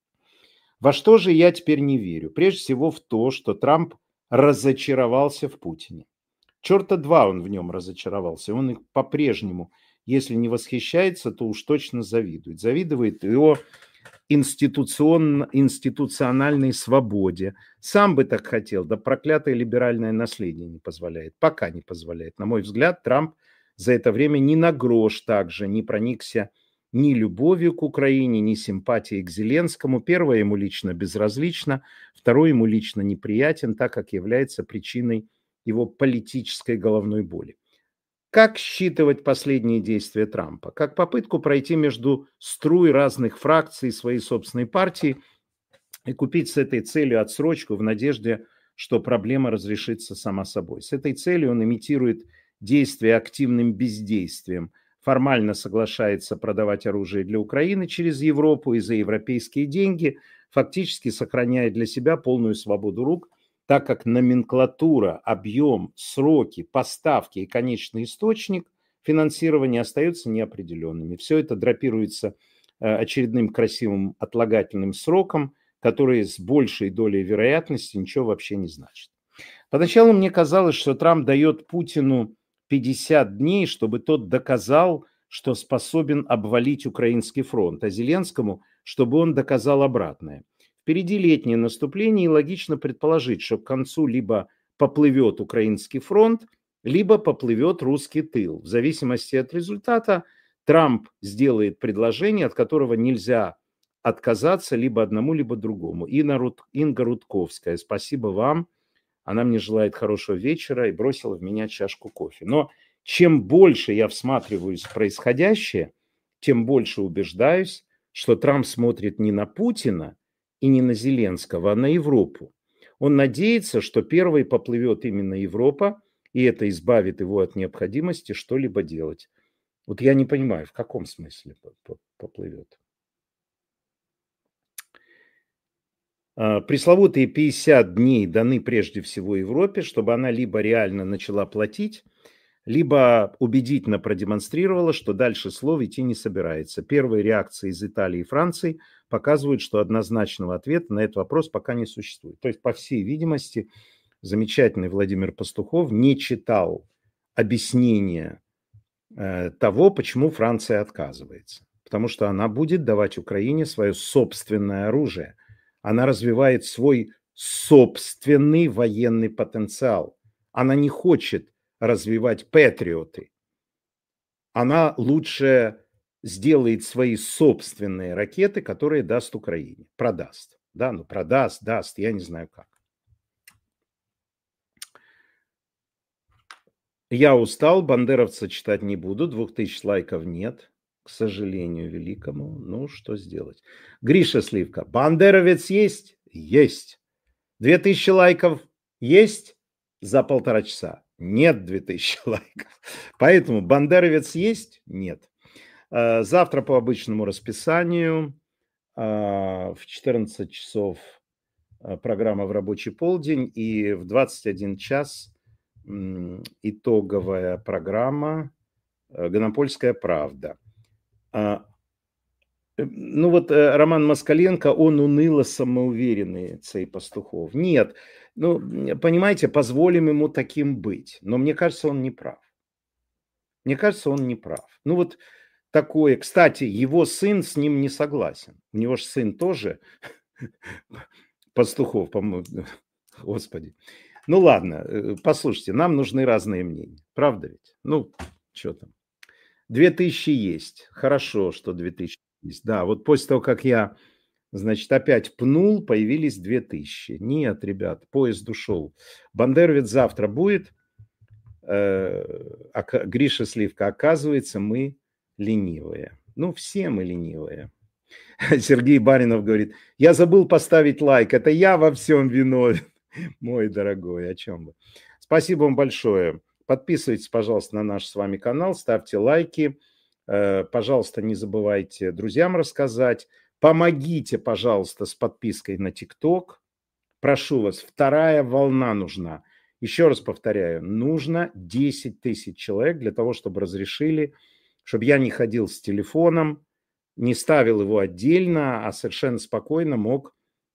Во что же я теперь не верю? Прежде всего в то, что Трамп разочаровался в Путине. Черта два он в нем разочаровался. Он их по-прежнему, если не восхищается, то уж точно завидует. Завидует его институцион... институциональной свободе. Сам бы так хотел, да проклятое либеральное наследие не позволяет. Пока не позволяет. На мой взгляд, Трамп за это время ни на грош также не проникся ни любовью к Украине, ни симпатией к Зеленскому. Первое ему лично безразлично, второе ему лично неприятен, так как является причиной его политической головной боли. Как считывать последние действия Трампа? Как попытку пройти между струй разных фракций своей собственной партии и купить с этой целью отсрочку в надежде, что проблема разрешится сама собой. С этой целью он имитирует действия активным бездействием, формально соглашается продавать оружие для Украины через Европу и за европейские деньги, фактически сохраняя для себя полную свободу рук, так как номенклатура, объем, сроки, поставки и конечный источник финансирования остаются неопределенными. Все это драпируется очередным красивым отлагательным сроком, который с большей долей вероятности ничего вообще не значит. Поначалу мне казалось, что Трамп дает Путину пятьдесят дней, чтобы тот доказал, что способен обвалить украинский фронт, а Зеленскому, чтобы он доказал обратное. Впереди летнее наступление, и логично предположить, что к концу либо поплывет украинский фронт, либо поплывет русский тыл. В зависимости от результата Трамп сделает предложение, от которого нельзя отказаться либо одному, либо другому. Инна Руд... Инга Рудковская, спасибо вам. Она мне желает хорошего вечера и бросила в меня чашку кофе. Но чем больше я всматриваюсь в происходящее, тем больше убеждаюсь, что Трамп смотрит не на Путина и не на Зеленского, а на Европу. Он надеется, что первой поплывет именно Европа, и это избавит его от необходимости что-либо делать. Вот я не понимаю, в каком смысле поплывет. Пресловутые пятьдесят дней даны прежде всего Европе, чтобы она либо реально начала платить, либо убедительно продемонстрировала, что дальше слов идти не собирается. Первые реакции из Италии и Франции показывают, что однозначного ответа на этот вопрос пока не существует. То есть, по всей видимости, замечательный Владимир Пастухов не читал объяснения э, того, почему Франция отказывается. Потому что она будет давать Украине свое собственное оружие. Она развивает свой собственный военный потенциал. Она не хочет развивать патриоты. Она лучше сделает свои собственные ракеты, которые даст Украине. Продаст. Да, ну продаст, даст, я не знаю как. Я устал, бандеровца читать не буду, двух тысяч лайков нет, к сожалению великому. Ну, что сделать? Гриша Сливка. Бандеровец есть? Есть. Две тысячи лайков есть за полтора часа? Нет две тысячи лайков. Поэтому бандеровец есть? Нет. Э, Завтра по обычному расписанию а, в четырнадцать часов а, программа «В рабочий полдень» и в двадцать один час м, итоговая программа э, «Гонопольская правда». А, э, Ну вот э, Роман Москаленко, он уныло самоуверенный, цей Пастухов. Нет, ну, м, понимаете, позволим ему таким быть. Но мне кажется, он не прав. Мне кажется, он не прав. Ну вот такое. Кстати, его сын с ним не согласен. У него же сын тоже Пастухов, по-моему. Господи. Ну ладно, э, послушайте, нам нужны разные мнения. Правда ведь? Ну, что там. Две тысячи есть. Хорошо, что две тысячи есть. Да, вот после того, как я, значит, опять пнул, появились две тысячи. Нет, ребят, поезд ушел. Бандеровец завтра будет. Э, ока- Гриша Сливка, оказывается, мы ленивые. Ну, все мы ленивые. Сергей Баринов говорит, я забыл поставить лайк, это я во всем виновен. Мой дорогой, о чем вы? Спасибо вам большое. Подписывайтесь, пожалуйста, на наш с вами канал, ставьте лайки. Э, Пожалуйста, не забывайте друзьям рассказать. Помогите, пожалуйста, с подпиской на ТикТок. Прошу вас, вторая волна нужна. Еще раз повторяю, нужно десять тысяч человек для того, чтобы разрешили, чтобы я не ходил с телефоном, не ставил его отдельно, а совершенно спокойно мог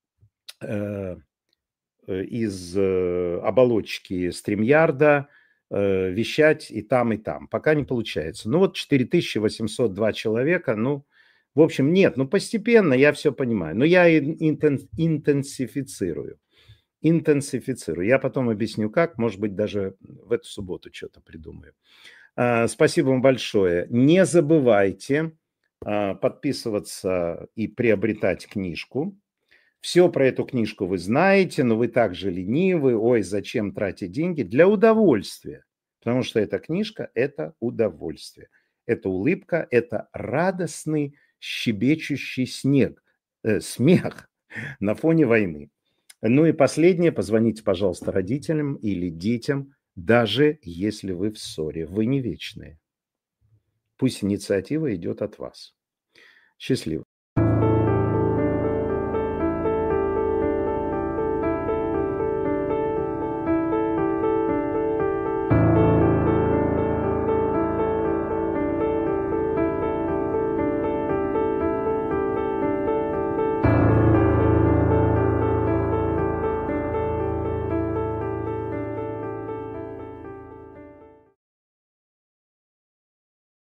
э, э, из э, оболочки StreamYard э, вещать и там, и там. Пока не получается. Ну вот четыре тысячи восемьсот два человека, ну, в общем, нет, ну постепенно я все понимаю. Но я интен- интенсифицирую. Интенсифицирую. Я потом объясню как, может быть, даже в эту субботу что-то придумаю. А, Спасибо вам большое. Не забывайте а, подписываться и приобретать книжку. Все про эту книжку вы знаете, но вы также ленивы. Ой, зачем тратить деньги? Для удовольствия. Потому что эта книжка – это удовольствие. Это улыбка, это радостный щебечущий снег, э, смех на фоне войны. Ну и последнее, позвоните, пожалуйста, родителям или детям, даже если вы в ссоре. Вы не вечные. Пусть инициатива идет от вас. Счастливо.